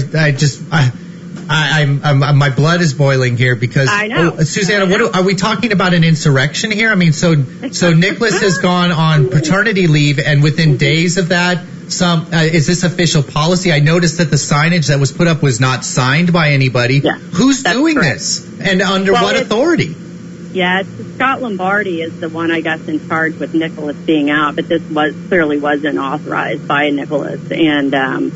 I'm my blood is boiling here because I know. Susanna, what are we talking about? An insurrection here? I mean, so Nicholas has gone on paternity leave, and within days of that, is this official policy? I noticed that the signage that was put up was not signed by anybody. Yeah, who's doing this, and under what authority? Yeah, Scott Lombardi is the one, I guess, in charge with Nicholas being out, but this clearly wasn't authorized by Nicholas, and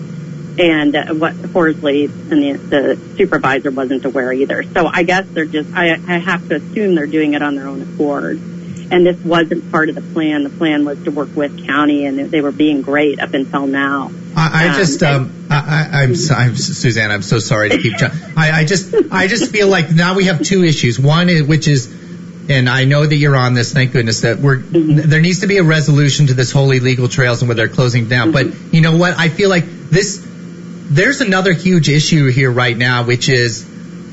what Horsley and the supervisor wasn't aware either. So I guess they're just, I have to assume they're doing it on their own accord. And this wasn't part of the plan. The plan was to work with county, and they were being great up until now. I'm Suzanne, I'm so sorry to keep I just feel like now we have two issues. One, which is, and I know that you're on this, thank goodness, that there needs to be a resolution to this whole illegal trails and where they're closing down. But you know what? I feel like there's another huge issue here right now, which is,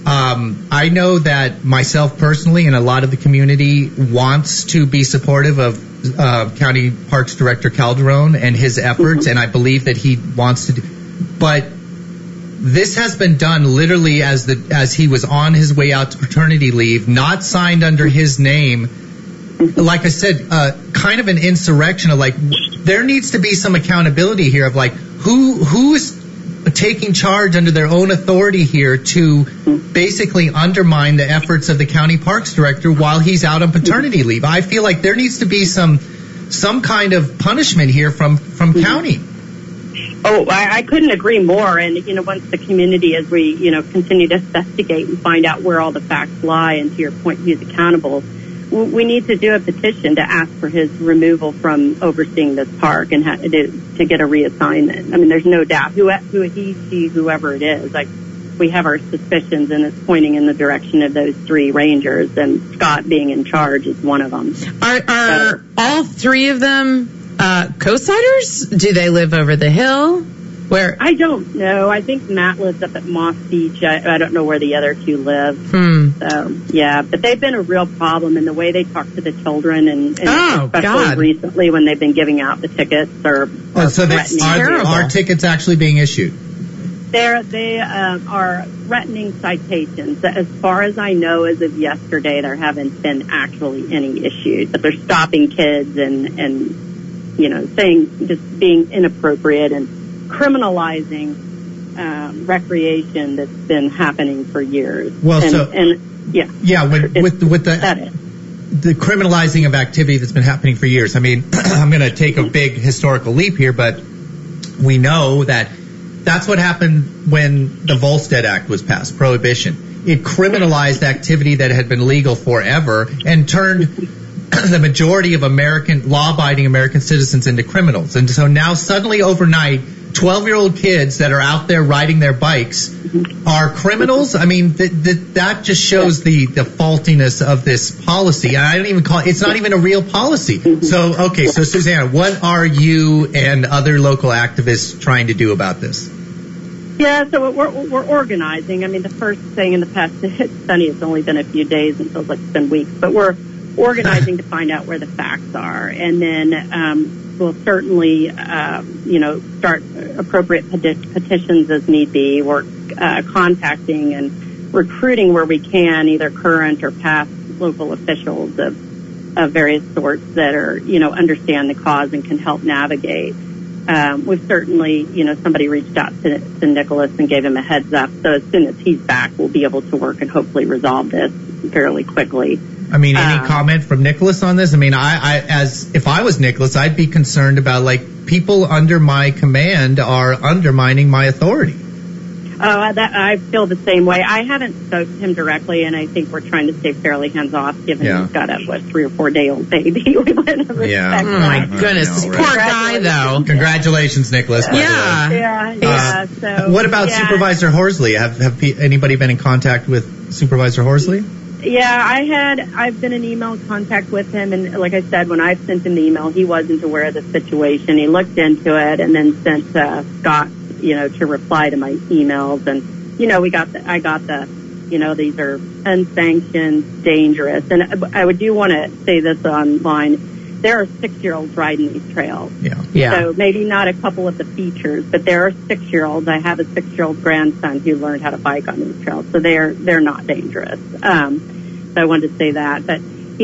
I know that myself personally and a lot of the community wants to be supportive of County Parks Director Calderon and his efforts, and I believe that he wants to do. But this has been done literally as he was on his way out to paternity leave, not signed under his name. Like I said, kind of an insurrection of there needs to be some accountability here of who is taking charge under their own authority here to basically undermine the efforts of the county parks director while he's out on paternity leave. I feel like there needs to be some kind of punishment here from county. Oh, I couldn't agree more. And, once the community, as we, continue to investigate and find out where all the facts lie, and to your point, he's accountable, we need to do a petition to ask for his removal from overseeing this park and to get a reassignment. I mean, there's no doubt who he, she, whoever it is. We have our suspicions, and it's pointing in the direction of those three rangers, and Scott being in charge is one of them. Are all three of them co-siders? Do they live over the hill? Where? I don't know. I think Matt lives up at Moss Beach. I don't know where the other two live. So, yeah, but they've been a real problem in the way they talk to the children, and especially recently when they've been giving out the tickets or so are tickets actually being issued? They are threatening citations. As far as I know, as of yesterday, there haven't been actually any issued, but they're stopping kids and saying, just being inappropriate and criminalizing recreation that's been happening for years. Well, with the criminalizing of activity that's been happening for years. I mean, I'm going to take a big historical leap here, but we know that's what happened when the Volstead Act was passed, prohibition. It criminalized activity that had been legal forever and turned the majority of law-abiding American citizens into criminals. And so now suddenly overnight, 12-year-old kids that are out there riding their bikes are criminals. I mean, that just shows the faultiness of this policy. And I don't even it's not even a real policy. So Susanna, what are you and other local activists trying to do about this? Yeah, so we're organizing. I mean, the first thing in the past, it's funny, it's only been a few days and feels like it's been weeks, but we're organizing to find out where the facts are, and then we'll certainly, start appropriate petitions as need be. We're contacting and recruiting where we can, either current or past local officials of various sorts that are, understand the cause and can help navigate. We've certainly, somebody reached out to Nicholas and gave him a heads up. So as soon as he's back, we'll be able to work and hopefully resolve this fairly quickly. I mean, any comment from Nicholas on this? I mean, if I was Nicholas, I'd be concerned about people under my command are undermining my authority. I feel the same way. I haven't spoke to him directly, and I think we're trying to stay fairly hands off, given he's got a 3 or 4 day old baby. We want to respect Oh my goodness, this poor guy though. Congratulations, Nicholas. Yeah. So what about Supervisor Horsley? Have anybody been in contact with Supervisor Horsley? Yeah, I've been in email contact with him, and like I said, when I sent him the email, he wasn't aware of the situation. He looked into it and then sent Scott, to reply to my emails, and I got the You know, these are unsanctioned, dangerous. And I do want to say this online. There are 6-year-olds riding these trails. Yeah. So maybe not a couple of the features, but there are 6-year-olds. I have a 6-year-old grandson who learned how to bike on these trails, so they're not dangerous. So I wanted to say that. But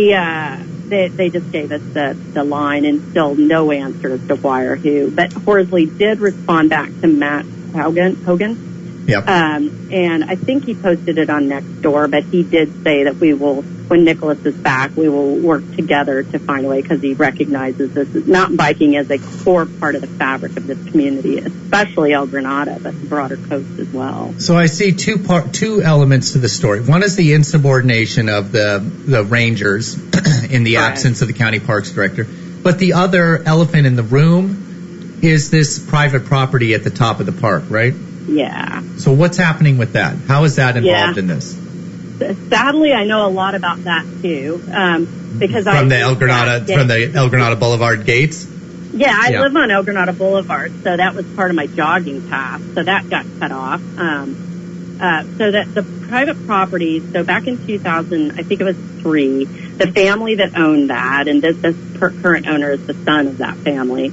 they just gave us the line, and still no answer as to why or who. But Horsley did respond back to Matt Hogan. Yep. And I think he posted it on Nextdoor, but he did say that we will, when Nicholas is back, we will work together to find a way, because he recognizes this mountain biking as a core part of the fabric of this community, especially El Granada, but the broader coast as well. So I see two elements to the story. One is the insubordination of the rangers in the absence of the county parks director. But the other elephant in the room is this private property at the top of the park, right? Yeah. So what's happening with that? How is that involved in this? Sadly, I know a lot about that too, because from the El Granada Boulevard gates. Yeah, I live on El Granada Boulevard, so that was part of my jogging path. So that got cut off. So that the private property. So back in 2000, I think it was 3. The family that owned that, and this current owner is the son of that family,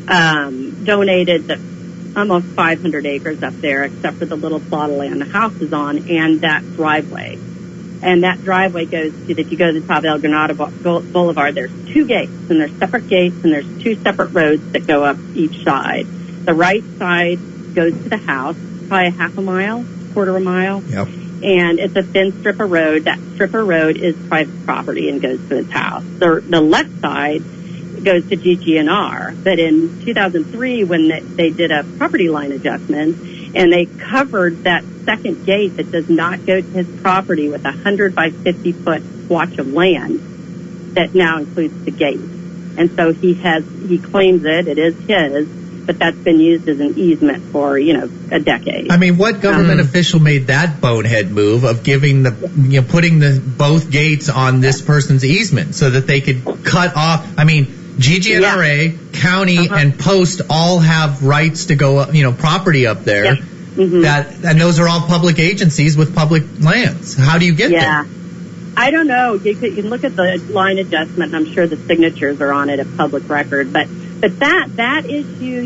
donated almost 500 acres up there, except for the little plot of land the house is on, and that driveway. And that driveway goes to, if you go to the top of El Granada Boulevard, there's 2 gates, and there's separate gates, and there's 2 separate roads that go up each side. The right side goes to the house, probably a half a mile, quarter of a mile. Yep. And it's a thin strip of road. That strip of road is private property and goes to his house. The left side goes to GG&R. But in 2003, when they did a property line adjustment, and they covered that second gate that does not go to his property with a 100 by 50 foot swatch of land that now includes the gate. And so he claims it is his, but that's been used as an easement for, a decade. I mean, what government official made that bonehead move of giving putting both gates on this person's easement so that they could cut off? I mean, GG&RA, county, and post all have rights to go, property up there. Yeah. Mm-hmm. And those are all public agencies with public lands. How do you get there? I don't know. You can look at the line adjustment, and I'm sure the signatures are on it at public record. But that issue,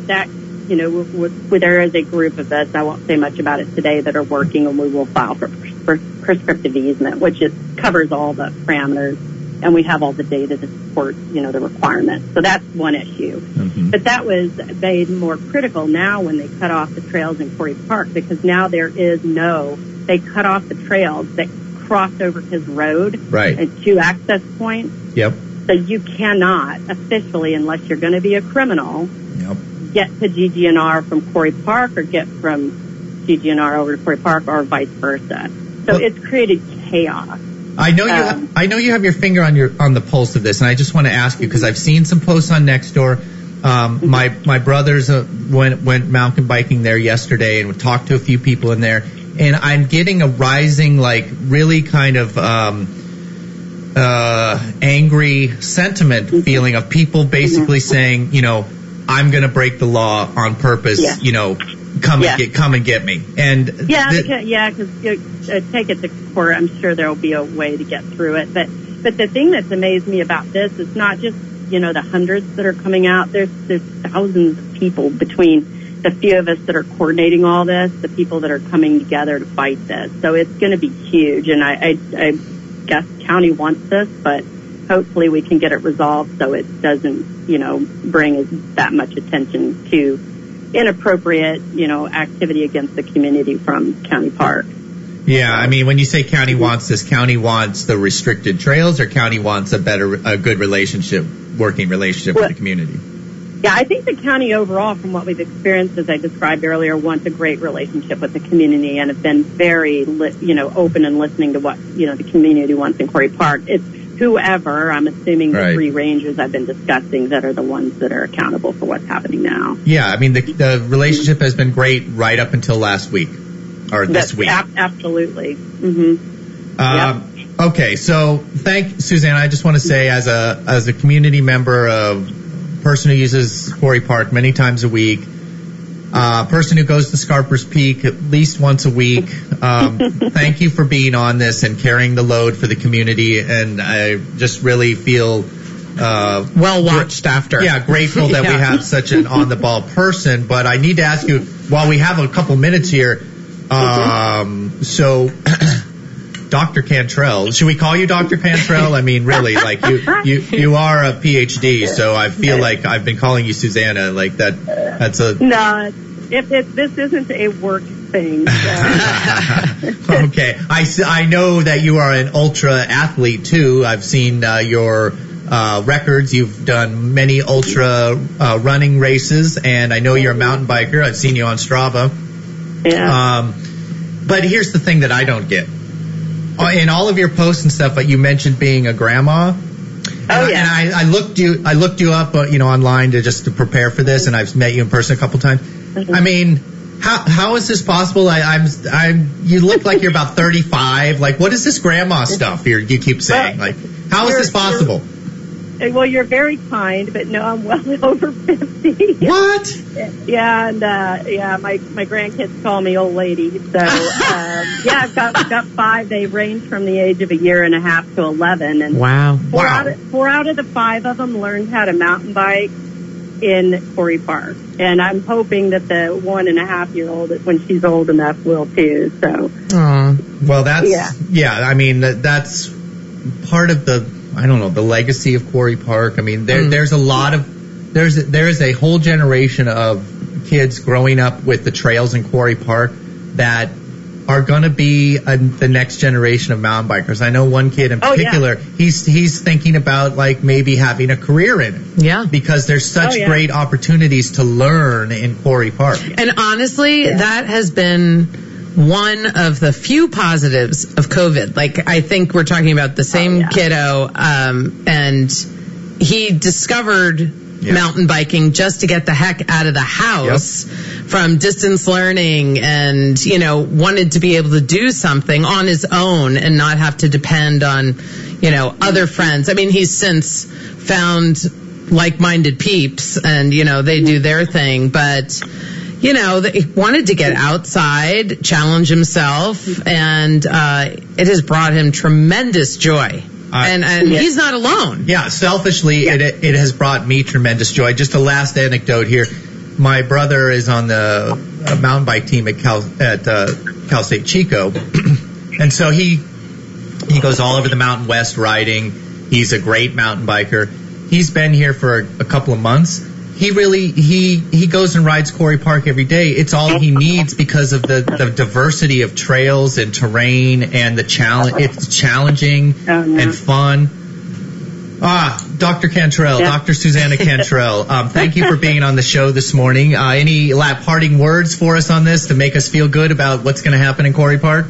there is a group of us, I won't say much about it today, that are working, and we will file for prescriptive easement, which covers all the parameters. And we have all the data to support, the requirements. So that's one issue. Mm-hmm. But that was made more critical now when they cut off the trails in Quarry Park, because now they cut off the trails that cross over his road. Right. And 2 access points. Yep. So you cannot officially, unless you're going to be a criminal, get to GG&R from Quarry Park, or get from GG&R over to Quarry Park, or vice versa. So it's created chaos. I know you have your finger on the pulse of this, and I just want to ask you, because I've seen some posts on Nextdoor. My brothers went mountain biking there yesterday and talked to a few people in there, and I'm getting a rising, really kind of angry sentiment feeling of people basically saying, I'm going to break the law on purpose. Come and get me. And because take it to court. I'm sure there will be a way to get through it. But the thing that's amazed me about this is not just the hundreds that are coming out. There's thousands of people between the few of us that are coordinating all this, the people that are coming together to fight this. So it's going to be huge. And I guess county wants this, but hopefully we can get it resolved so it doesn't bring that much attention to inappropriate, activity against the community from county park. Yeah, I mean, when you say county wants this, county wants the restricted trails, or county wants a good working relationship with the community? Yeah, I think the county overall, from what we've experienced, as I described earlier, wants a great relationship with the community, and have been very, open and listening to what, the community wants in Quarry Park. It's whoever, I'm assuming the 3 rangers I've been discussing that are the ones that are accountable for what's happening now. Yeah, I mean, the relationship has been great right up until last week, or this week. Absolutely. Mm-hmm. Okay, so thank Suzanne. I just want to say, as a community member, a person who uses Quarry Park many times a week, person who goes to Scarper's Peak at least once a week. Thank you for being on this and carrying the load for the community. And I just really feel well watched after. Yeah, grateful that we have such an on-the-ball person. But I need to ask you, while we have a couple minutes here, so Dr. Cantrell, should we call you Dr. Cantrell? I mean, really, like you are a PhD, so I feel like I've been calling you Susanna, like that's a... No, this isn't a work thing. So. Okay. I know that you are an ultra athlete too. I've seen your records. You've done many ultra running races, and I know you're a mountain biker. I've seen you on Strava. Yeah. But here's the thing that I don't get. In all of your posts and stuff, you mentioned being a grandma. Oh yeah. And I looked you up, online to prepare for this, and I've met you in person a couple times. Mm-hmm. I mean, how is this possible? You look like you're about 35. Like, what is this grandma stuff you keep saying? Like, how is this possible? Well, you're very kind, but no, I'm well over 50. What? Yeah, and my grandkids call me old lady. So I've got 5. They range from the age of 1.5 years to 11. And wow. Four out of the 5 of them learned how to mountain bike in Quarry Park, and I'm hoping that the 1.5-year-old, when she's old enough, will too. So. Well, that's I mean, that's part of the. I don't know, the legacy of Quarry Park. I mean, there's a lot of, there's a whole generation of kids growing up with the trails in Quarry Park that are going to be the next generation of mountain bikers. I know one kid in particular, he's thinking about like maybe having a career in it. Yeah. Because there's such great opportunities to learn in Quarry Park. And honestly, that has been one of the few positives of COVID. Like, I think we're talking about the same kiddo, and he discovered mountain biking just to get the heck out of the house from distance learning, and, wanted to be able to do something on his own and not have to depend on, other friends. I mean, he's since found like-minded peeps, and, they do their thing, but... he wanted to get outside, challenge himself, and it has brought him tremendous joy. And he's not alone. Yeah, selfishly, it has brought me tremendous joy. Just a last anecdote here. My brother is on the mountain bike team at Cal State Chico, and so he goes all over the Mountain West riding. He's a great mountain biker. He's been here for a couple of months. He goes and rides Quarry Park every day. It's all he needs because of the diversity of trails and terrain and the challenge. It's challenging and fun. Dr. Cantrell, Dr. Susanna Cantrell, thank you for being on the show this morning. Any parting words for us on this to make us feel good about what's going to happen in Quarry Park?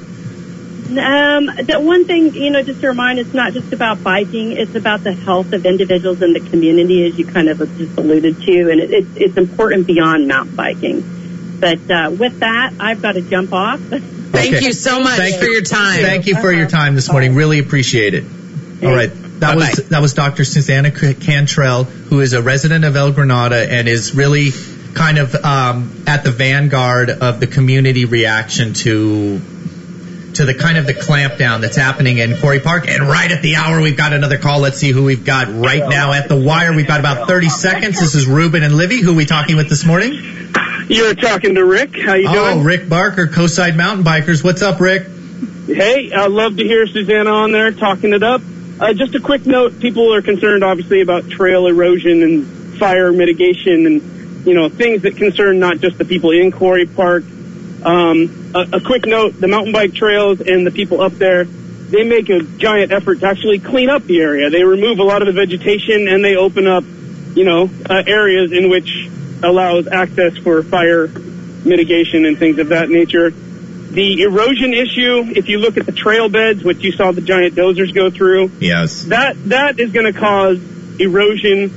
The one thing, just to remind, it's not just about biking, it's about the health of individuals in the community, as you kind of just alluded to, and it's important beyond mountain biking. But with that, I've got to jump off. Thank you so much for your time. Thank you for your time this morning. Really appreciate it. All right. That was Dr. Susanna Cantrell, who is a resident of El Granada and is really kind of at the vanguard of the community reaction to the kind of the clampdown that's happening in Quarry Park. And right at the hour, we've got another call. Let's see who we've got right now at the wire. We've got about 30 seconds. This is Ruben and Livy. Who are we talking with this morning? You're talking to Rick. How you doing? Oh, Rick Barker, Coastside Mountain Bikers. What's up, Rick? Hey, I'd love to hear Susanna on there talking it up. Just a quick note. People are concerned, obviously, about trail erosion and fire mitigation and, things that concern not just the people in Quarry Park. A quick note, the mountain bike trails and the people up there, they make a giant effort to actually clean up the area. They remove a lot of the vegetation and they open up, areas in which allows access for fire mitigation and things of that nature. The erosion issue, if you look at the trail beds, which you saw the giant dozers go through, yes, that is going to cause erosion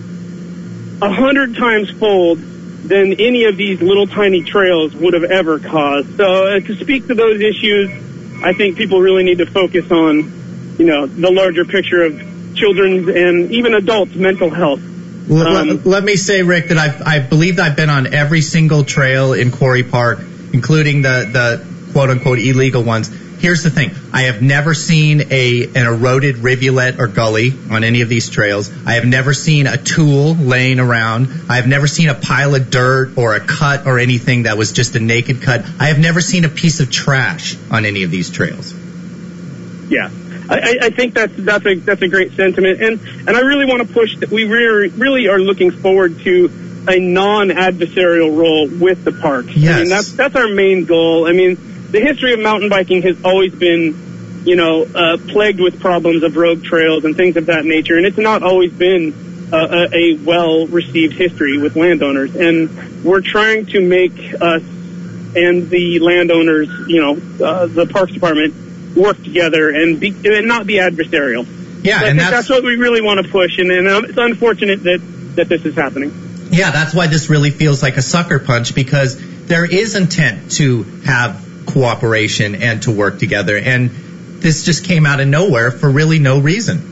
100 times fold than any of these little tiny trails would have ever caused. So to speak to those issues, I think people really need to focus on, the larger picture of children's and even adults' mental health. Let me say, Rick, that I believe I've been on every single trail in Quarry Park, including the quote-unquote illegal ones. Here's the thing. I have never seen an eroded rivulet or gully on any of these trails. I have never seen a tool laying around. I have never seen a pile of dirt or a cut or anything that was just a naked cut. I have never seen a piece of trash on any of these trails. Yeah. I think that's a great sentiment. And I really want to push that we really are looking forward to a non-adversarial role with the park. Yes. I mean, that's our main goal. I mean, the history of mountain biking has always been, plagued with problems of rogue trails and things of that nature, and it's not always been a well-received history with landowners. And we're trying to make us and the landowners, the Parks Department, work together and not be adversarial. Yeah, so I think that's what we really want to push, and it's unfortunate that this is happening. Yeah, that's why this really feels like a sucker punch, because there is intent to have cooperation and to work together, and this just came out of nowhere for really no reason.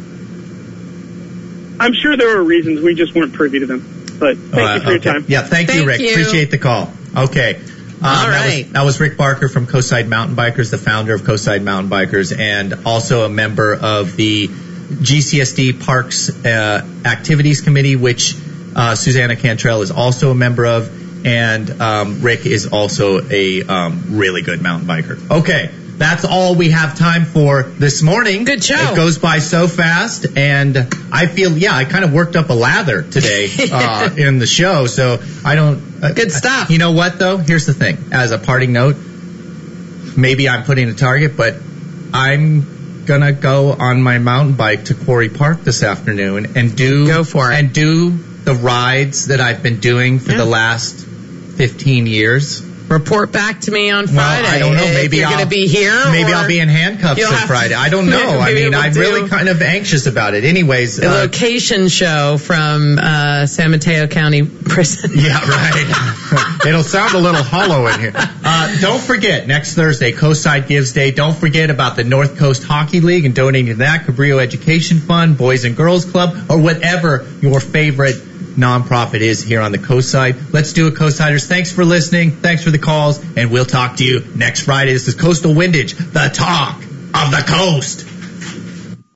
I'm sure there were reasons, we just weren't privy to them. But thank you for your time. Yeah, thank you, Rick. Appreciate the call. Okay. All right. That was Rick Barker from Coastside Mountain Bikers, the founder of Coastside Mountain Bikers, and also a member of the GCSD Parks Activities Committee, which Susanna Cantrell is also a member of. And Rick is also a really good mountain biker. Okay, that's all we have time for this morning. Good show. It goes by so fast, and I feel, I kind of worked up a lather today in the show, so I don't... Good stuff. You know what, though? Here's the thing. As a parting note, maybe I'm putting a target, but I'm going to go on my mountain bike to Quarry Park this afternoon and Go for it. And do the rides that I've been doing for the last 15 years. Report back to me on Friday. Well, I don't know. Maybe you're going to be here. Maybe I'll be in handcuffs on Friday. I don't know. I mean, I'm really kind of anxious about it. Anyways. A location show from San Mateo County Prison. Yeah, right. It'll sound a little hollow in here. Don't forget, next Thursday, Coastside Gives Day. Don't forget about the North Coast Hockey League and donating to that, Cabrillo Education Fund, Boys and Girls Club, or whatever your favorite nonprofit is here on the Coast Side. Let's do it, Coastsiders. Thanks for listening. Thanks for the calls, and we'll talk to you next Friday. This is Coastal Windage, the talk of the coast.